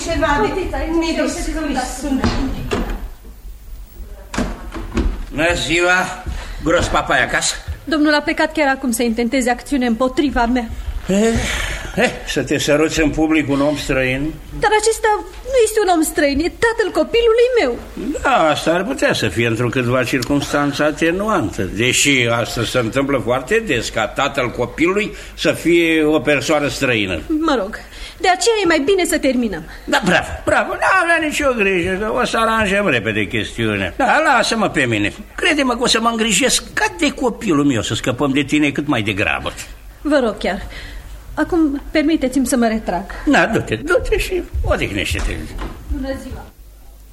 Bună ziua, gros papa e acasă? Domnul a plecat chiar acum să intenteze acțiune împotriva mea. Să te săruți în public un om străin? Dar acesta nu este un om străin, e tatăl copilului meu. Da, asta ar putea să fie într-o câtva circunstanță atenuantă. Deși asta se întâmplă foarte des, ca tatăl copilului să fie o persoană străină. Mă rog, de aceea e mai bine să terminăm. Da, bravo, nu avea nicio grijă, că o să aranjăm repede chestiunea. Da, lasă-mă pe mine. Crede-mă că o să mă îngrijesc ca de copilul meu, să scăpăm de tine cât mai degrabă. Vă rog chiar. Acum permiteți-mi să mă retrag. Da, du-te și odihnește-te. Bună ziua.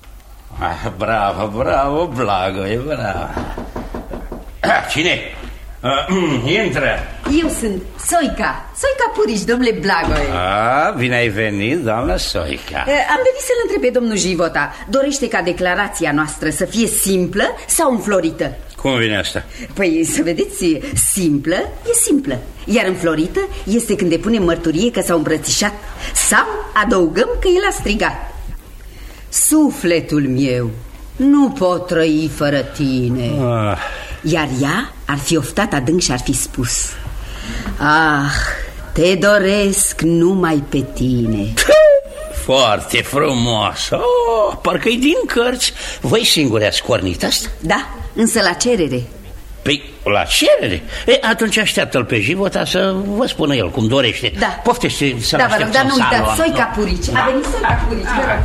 Bravo, Blagoe, bravo. Cine? Intră. Eu sunt Soica Purici, domnule Blagoe. Bine ai venit, doamna Soica. Am venit să-l întreb pe domnul Jivota. Dorește ca declarația noastră să fie simplă sau înflorită? Cum vine asta? Păi, să vedeți, simplă e simplă, iar înflorită este când depunem mărturie că s-au îmbrățișat sau adăugăm că el a strigat: sufletul meu, nu pot trăi fără tine. Iar ea ar fi oftat adânc și ar fi spus: ah, te doresc numai pe tine. Foarte frumos. Parcă-i din cărți. Voi singuri ați scornit asta? Da, însă la cerere. Păi, la cerere? Atunci așteaptă-l pe Jivota să vă spună el cum dorește. Da. Poftește să-l aștept în salon. Dar nu uitați, Soica Purici. A venit Soica Purici.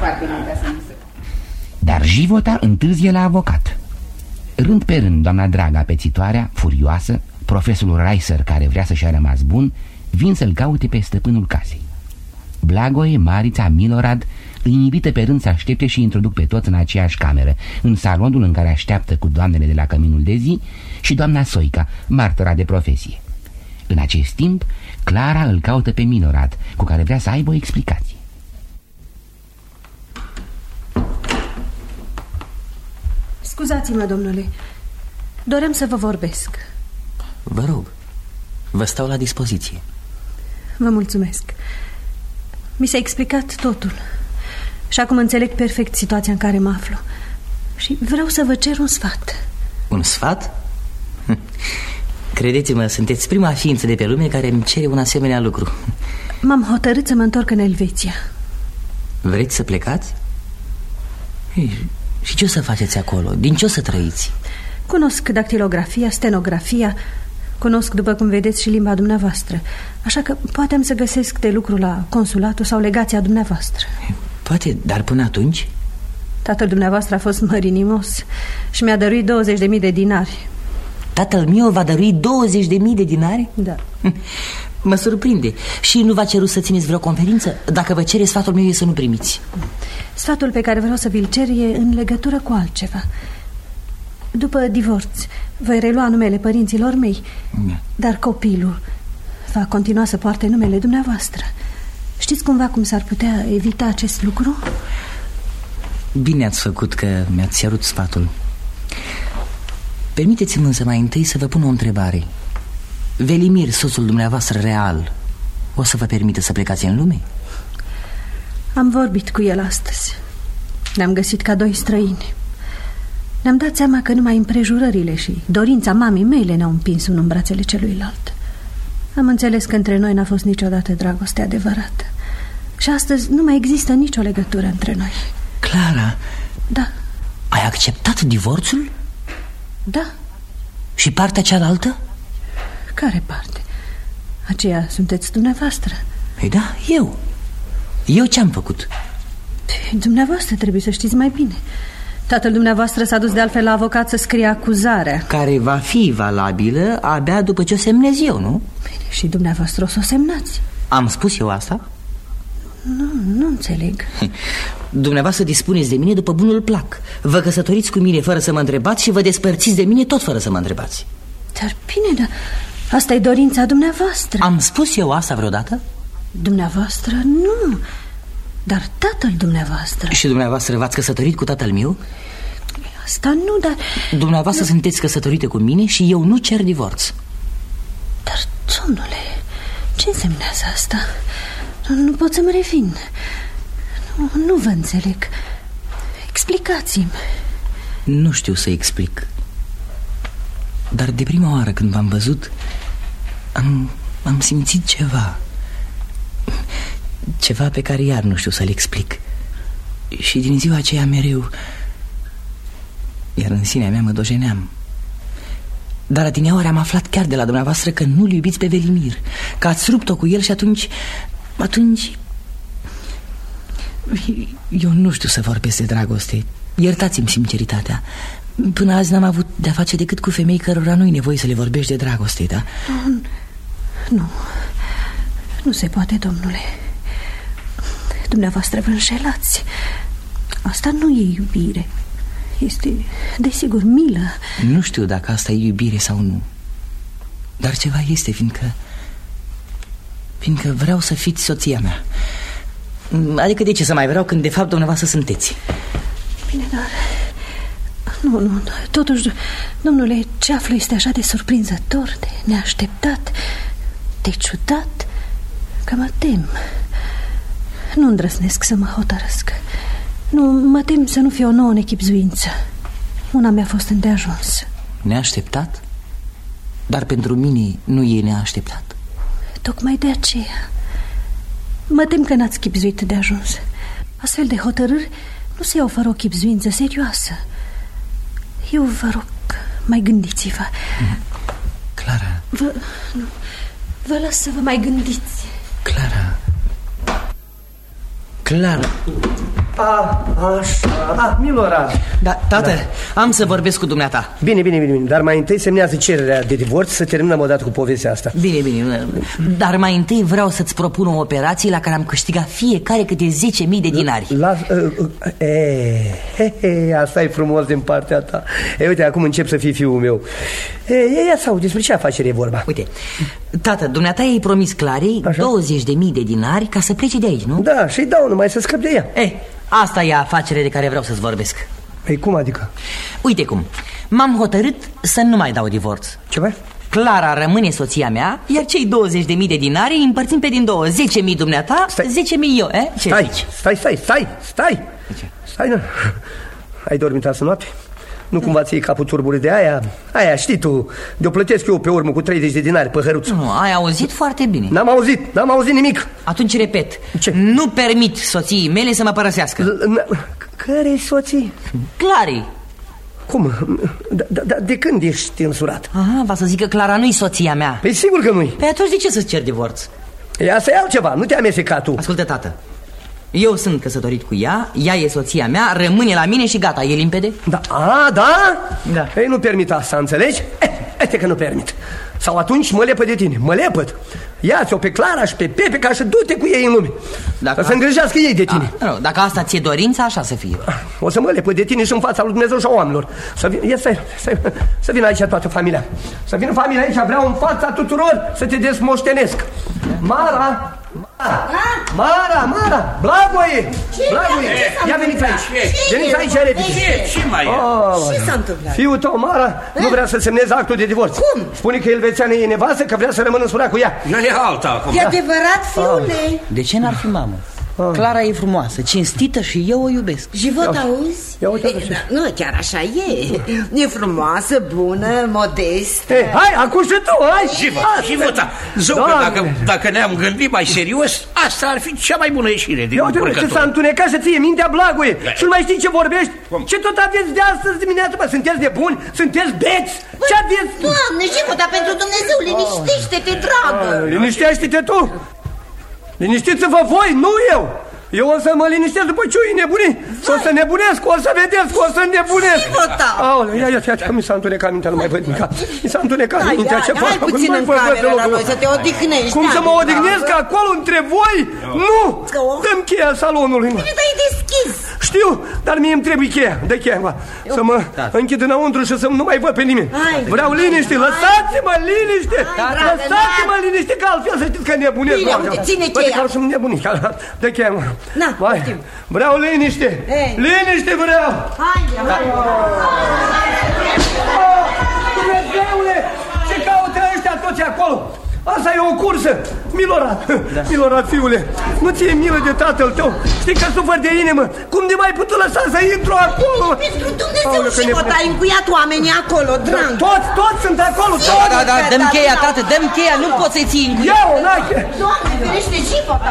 Dar Jivota întârzie la avocat. Rând pe rând, doamna Draga, pețitoarea, furioasă, profesorul Reiser, care vrea să-și a rămas bun, vin să-l caute pe stăpânul casei. Blagoe, Marița, Milorad îi invită pe rând să aștepte și introduc pe toți în aceeași cameră, în salonul în care așteaptă cu doamnele de la căminul de zi și doamna Soica, martora de profesie. În acest timp, Clara îl caută pe Milorad, cu care vrea să aibă o explicație. Scuzați-mă, domnule, doream să vă vorbesc. Vă rog, vă stau la dispoziție. Vă mulțumesc. Mi s-a explicat totul și acum înțeleg perfect situația în care mă aflu. Și vreau să vă cer un sfat. Un sfat? Credeți-mă, sunteți prima ființă de pe lume care îmi cere un asemenea lucru. M-am hotărât să mă întorc în Elveția. Vreți să plecați? Și ce o să faceți acolo? Din ce o să trăiți? Cunosc dactilografia, stenografia, cunosc, după cum vedeți, și limba dumneavoastră. Așa că poate am să găsesc de lucru la consulatul sau legația dumneavoastră. Poate, dar până atunci? Tatăl dumneavoastră a fost mărinimos și mi-a dăruit 20.000 de dinari. Tatăl meu va dărui 20.000 de dinari? Da. Mă surprinde. Și nu v-a cerut să țineți vreo conferință? Dacă vă cere, sfatul meu e să nu primiți. Sfatul pe care vreau să vi-l cer e în legătură cu altceva. După divorț voi relua numele părinților mei, dar copilul va continua să poarte numele dumneavoastră. Știți cumva cum s-ar putea evita acest lucru? Bine ați făcut că mi-ați cerut sfatul. Permiteți-mi însă mai întâi să vă pun o întrebare. Velimir, soțul dumneavoastră real, o să vă permită să plecați în lume? Am vorbit cu el astăzi. Ne-am găsit ca doi străini. Ne-am dat seama că numai împrejurările și dorința mamei mele ne-au împins unul în brațele celuilalt. Am înțeles că între noi n-a fost niciodată dragoste adevărată. Și astăzi nu mai există nicio legătură între noi. Clara. Da. Ai acceptat divorțul? Da. Și partea cealaltă? Care parte? Aceea sunteți dumneavoastră. Păi da, eu ce-am făcut? Dumneavoastră trebuie să știți mai bine. Tatăl dumneavoastră s-a dus de altfel la avocat să scrie acuzarea, care va fi valabilă abia după ce o semnez eu, nu? Bine, și dumneavoastră o să o semnați. Am spus eu asta? Nu înțeleg. Dumneavoastră dispuneți de mine după bunul plac. Vă căsătoriți cu mine fără să mă întrebați și vă despărțiți de mine tot fără să mă întrebați. Dar bine, dar asta e dorința dumneavoastră. Am spus eu asta vreodată? Dumneavoastră nu, dar tatăl dumneavoastră. Și dumneavoastră v-ați căsătorit cu tatăl meu? Asta nu, dar... Dumneavoastră sunteți căsătorite cu mine și eu nu cer divorț. Dar, domnule, ce însemnează asta? Nu pot să-mi revin. Nu vă înțeleg. Explicați-mi. Nu știu să explic. Dar de prima oară când v-am văzut am simțit ceva. Ceva pe care iar nu știu să-l explic. Și din ziua aceea mereu, iar în sinea mea mă dojeneam. Dar adineaori am aflat chiar de la dumneavoastră că nu-l iubiți pe Velimir, că ați rupt-o cu el și atunci... Eu nu știu să vorbesc de dragoste. Iertați-mi sinceritatea. Până azi n-am avut de-a face decât cu femei cărora nu-i nevoie să le vorbești de dragoste, da? Nu se poate, domnule. Dumneavoastră vă înșelați. Asta nu e iubire. Este, desigur, milă. Nu știu dacă asta e iubire sau nu. Dar ceva este, fiindcă vreau să fiți soția mea. Adică de ce să mai vreau când de fapt dumneavoastră sunteți? Bine, dar... Nu, totuși, domnule, ce aflu este așa de surprinzător, de neașteptat, de ciudat, că mă tem. Nu îndrăznesc să mă hotărăsc. Nu, mă tem să nu fie o nouă nechibzuință. Una mi-a fost îndeajuns. Neașteptat? Dar pentru mine nu e neașteptat. Tocmai de aceea mă tem că n-ați chibzuit de ajuns. Astfel de hotărâri nu se iau fără o chibzuință serioasă. Eu vă rog, mai gândiți-vă. Clara. Vă las să vă mai gândiți. Clara. Așa, Milorad. Da, tată, am să vorbesc cu dumneata. Bine, dar mai întâi semnează cererea de divorț, să terminăm odată cu povestea asta. Bine, dar mai întâi vreau să-ți propun o operație la care am câștigat fiecare câte 10.000 de dinari. Asta e frumos din partea ta. Uite, acum încep să fii fiul meu. Ia sau despre ce afacere e vorba? Uite, tată, dumneata i-ai promis Clarei 20.000 de dinari ca să plece de aici, nu? Da, și-i dau numai să scap de ea. Asta e afacerea de care vreau să-ți vorbesc. Cum adică? Uite cum, m-am hotărât să nu mai dau divorț. Ce mai? Clara rămâne soția mea, iar cei 20.000 de dinari îi împărțim pe din două. 10.000 dumneata, 10.000 eu, Ce zici? Stai, nu. Ai dormit astă noapte? Nu cumva ți-i capul turbure de aia, știi tu, de-o plătesc eu pe urmă cu 30 de dinari pe hăruț. Nu, ai auzit foarte bine. N-am auzit nimic. Atunci repet, nu permit soției mele să mă părăsească. Care-i soții? Clarii. Cum? De când ești însurat? Va să zic că Clara nu-i soția mea. Păi sigur că nu-i. Păi atunci de ce să-ți cer divorț? Asta e altceva, nu te amesteca tu. Ascultă, tată, eu sunt căsătorit cu ea, ea e soția mea, rămâne la mine și gata, e limpede? Da? Ei, nu permit asta, înțelegi? Uite că nu permit. Sau atunci mă lepăd de tine, mă lepăd. Ia-ți-o pe Clara și pe Pepe ca să du-te cu ei în lume. Să îngrijească ei de tine. Dacă asta ți-e dorința, așa să fie. O să mă lepăd de tine și în fața lui Dumnezeu și a oamenilor. Să vină aici toată familia. Să vină familia aici, vreau în fața tuturor să te desmoștenesc. Mara, Blagoie! Ia veniți aici repede. Ce mai e? Ce s-a întâmplat? Fiul tău, Mara, nu vrea să semneze actul de divorț. Cum? Spune că elvețeană e nevastă, că vrea să rămână însurat cu ea. Nu e alta acum. E adevărat, fiule? De ce n-ar fi, mamă? Clara e frumoasă, cinstită și eu o iubesc. Jivot, auzi? Nu, chiar așa e. E frumoasă, bună, modestă. Hai, acum și tu, hai! Jivota, zău că dacă ne-am gândit mai serios, asta ar fi cea mai bună ieșire din încurcătură. Ce s-a întunecat și ție mintea, Blagoie. Și nu mai știi ce vorbești? Ce tot aveți de astăzi dimineață? Sunteți nebuni? Sunteți beți? Ce aveți? Doamne, Jivota, pentru Dumnezeu, liniștește-te, dragă. Liniștește-te tu. Liniștiți-vă voi, nu eu. Eu o să mă liniștesc după ce o nebuni. Și o să nebunesc, o să vedeți că o să nebunesc. Aoleu, ia, că mi s-a întunecat mintea, nu mai văd nimic. Mi s-a întunecat mintea, ce fac? Hai puțin în cameră la noi, să te odihnești. Cum să mă odihnesc acolo între voi? Nu! Dă-mi cheia salonului. Bine, dar e deschis. Știu, dar mie îmi trebuie cheia. Dă cheia, să mă închid înăuntru și să nu mai văd pe nimeni. Vreau liniște, lăsați-mă liniște. Lăsați-mă liniște, că altfel să știți că nebunesc. Bine, uite, ține cheia. Dă cheia, mă. Vreau liniște. Liniște vreau. Dumnezeule, ce caută ăștia toți acolo? Asta e o cursă. Milorad, fiule, nu ți-e milă de tatăl tău? Știi că sufăr de inimă. Cum de mai putut lăsa să intru acolo? Pentru Dumnezeu, și vă ai încuiat oamenii acolo, drag. Toți sunt acolo. Da, dă-mi cheia, tată, dă-mi cheia, nu poți să-i ții încuiat. Ia-o, n-ai cheia. Doamne, ferește și vota.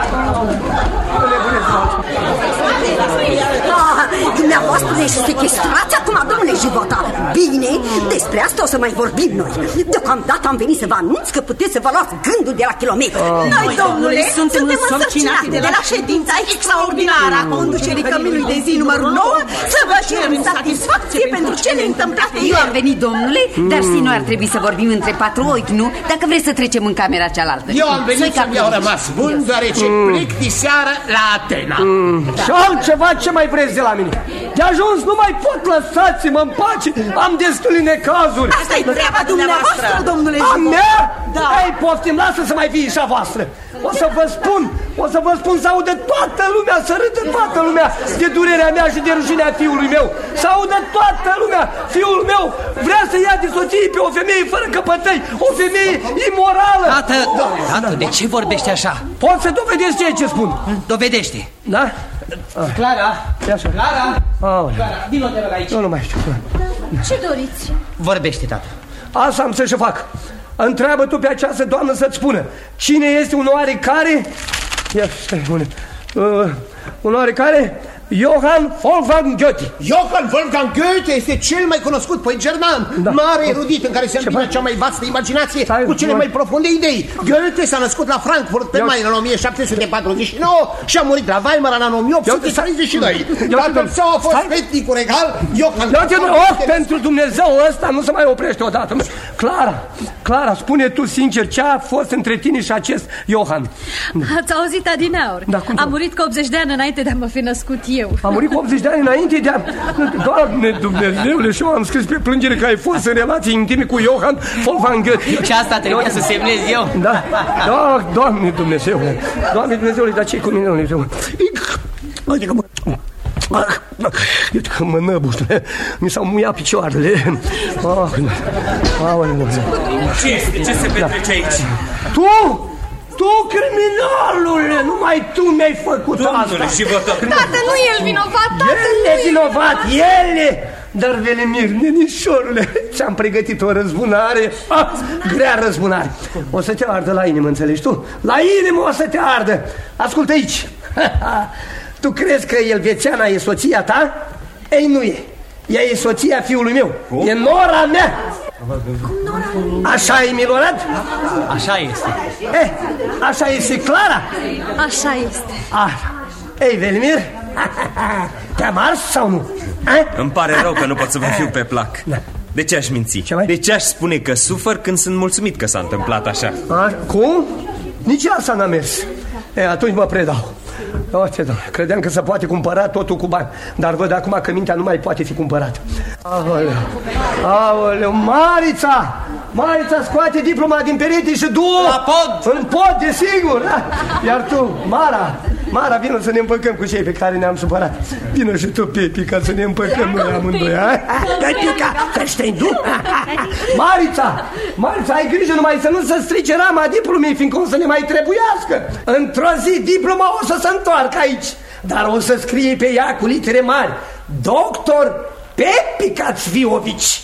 Dumneavoastră ești sechestrați acum, domnule Jivota. Bine, despre asta o să mai vorbim noi. Deocamdată am venit să vă anunț că puteți să vă luați gândul de la kilometri. Noi, domnule, suntem însărcinate de la ședința extraordinară a conducerii Căminului de zi numărul 9 să vă cerem satisfacție pentru cele întâmplate. Eu am venit, domnule, dar și noi ar trebui să vorbim între patru ochi, nu? Dacă vreți să trecem în camera cealaltă. Eu am venit să mi-au rămas bun, deoarece plec diseară la Atena. Și altceva ce mai vreți de la mine? mine. De ajuns, nu mai pot, lăsați-mă în pace. Am destule necazuri. Asta-i treaba dumneavoastră, domnule A mea? Da. Ei, poftim, lasă să mai fie și a voastră. O să vă spun să audă toată lumea, să râdă toată lumea de durerea mea și de rușinea fiului meu. Să audă toată lumea. Fiul meu vrea să ia de soție pe o femeie fără căpătăi, o femeie imorală. Tată, de ce vorbești așa? Pot să dovedesc ce spun. Dovedește. Da? Clara! Clara! Vino, te rog aici. Nu mai știu. Ce doriți? Vorbește, tată. Asta am să-și fac. Întreabă tu pe această doamnă să-ți spună cine este un oarecare. Ia stai, un oarecare Johann Wolfgang Goethe. Johann Wolfgang Goethe este cel mai cunoscut poet german, mare erudit în care se îmbină cea mai vastă imaginație cu cele mai profunde idei. Goethe s-a născut la Frankfurt pe Main în 1749 și a murit la Weimar în anul 1832. Tatăl său a fost petnicul regal Johann Wolfgang. Pentru Dumnezeu, ăsta nu se mai oprește odată. Clara, spune tu sincer ce a fost între tine și acest Johann. Ați auzit adineauri. A murit cu 80 de ani înainte de a mă fi născut eu. A murit cu 80 de ani înainte de a... Doamne Dumnezeule, și eu am scris pe plângere că ai fost în relații intime cu Johann Wolfgang Goethe. Și asta trebuia să semnez eu. Da, Doamne Dumnezeule. Doamne Dumnezeule, dar ce-i cu mine? Uite că mă năbuș, mi s-au muiat picioarele. Ce se petrece aici? Tu, criminalule, numai tu mi-ai făcut asta. Domnule Jivota, Tată, nu e el vinovat, tată, el e vinovat, el e. Dar, Velimir, nenișorule, ți-am pregătit o răzbunare, grea răzbunare. O să te ardă la inimă, înțelegi tu? La inimă o să te ardă. Ascultă aici. Tu crezi că Elvețiana e soția ta? Ei, nu e. Ea e soția fiului meu. E nora mea. Așa e, Milorad? Așa este. Așa este Clara? Așa este. Ei, Velimir, te-am ars sau nu? Îmi pare rău că nu pot să vă fiu pe plac. De ce aș minți? De ce aș spune că sufăr când sunt mulțumit că s-a întâmplat așa? Cum? Nici asta n-a mers. Atunci mă predau. Credeam că se poate cumpăra totul cu bani, dar văd acum că mintea nu mai poate fi cumpărată. Aoleu, Marița, scoate diploma din perete și du-o la pod. În pod, desigur, da? Iar tu, Mara, vină să ne împăcăm cu cei pe care ne-am supărat. Vină și tu, Pepi, ca să ne împăcăm noi amândoi. Pepica, să-și du. Marița, ai grijă numai să nu se strice rama diplomei, fiindcă o să ne mai trebuiască. Într-o zi diploma o să se întoarcă aici, dar o să scrie pe ea cu litere mari: Doctor Pepi Cviovici.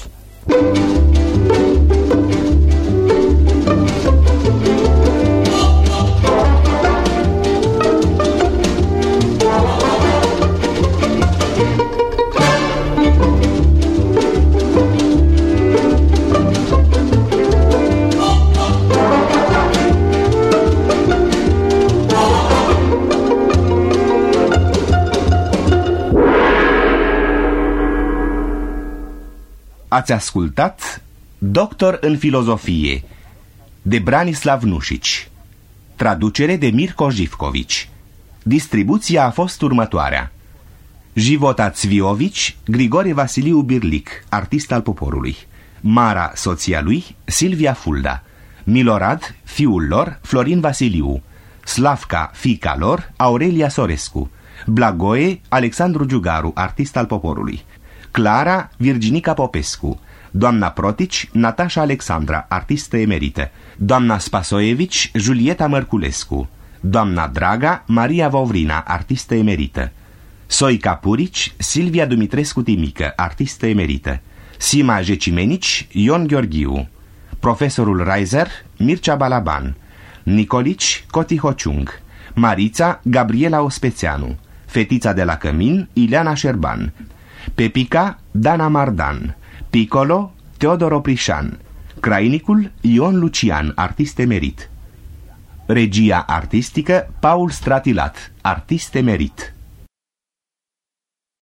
Ați ascultat Doctor în filozofie de Branislav Nušić, traducere de Mirko Živković. Distribuția a fost următoarea: Života Cviovici, Grigore Vasiliu Birlic, artist al poporului; Mara, soția lui, Silvia Fulda; Milorad, fiul lor, Florin Vasiliu; Slavka, fiica lor, Aurelia Sorescu; Blagoe, Alexandru Giugaru, artist al poporului; Clara, Virginica Popescu; doamna Protici, Natasha Alexandra, artistă emerită; doamna Spasoevici, Julieta Mărculescu; doamna Draga, Maria Vovrina, artistă emerită; Soica Purici, Silvia Dumitrescu Timică, artistă emerită; Sima Jecimenici, Ion Gheorghiu; profesorul Reiser, Mircea Balaban; Nicolici, Coti Hociung; Marița, Gabriela Ospețeanu; fetița de la Cămin, Ileana Șerban; Pepica, Dana Mardan; Piccolo, Teodor Oprișan; Crainicul, Ion Lucian, artist emerit; regia artistică, Paul Stratilat, artist emerit.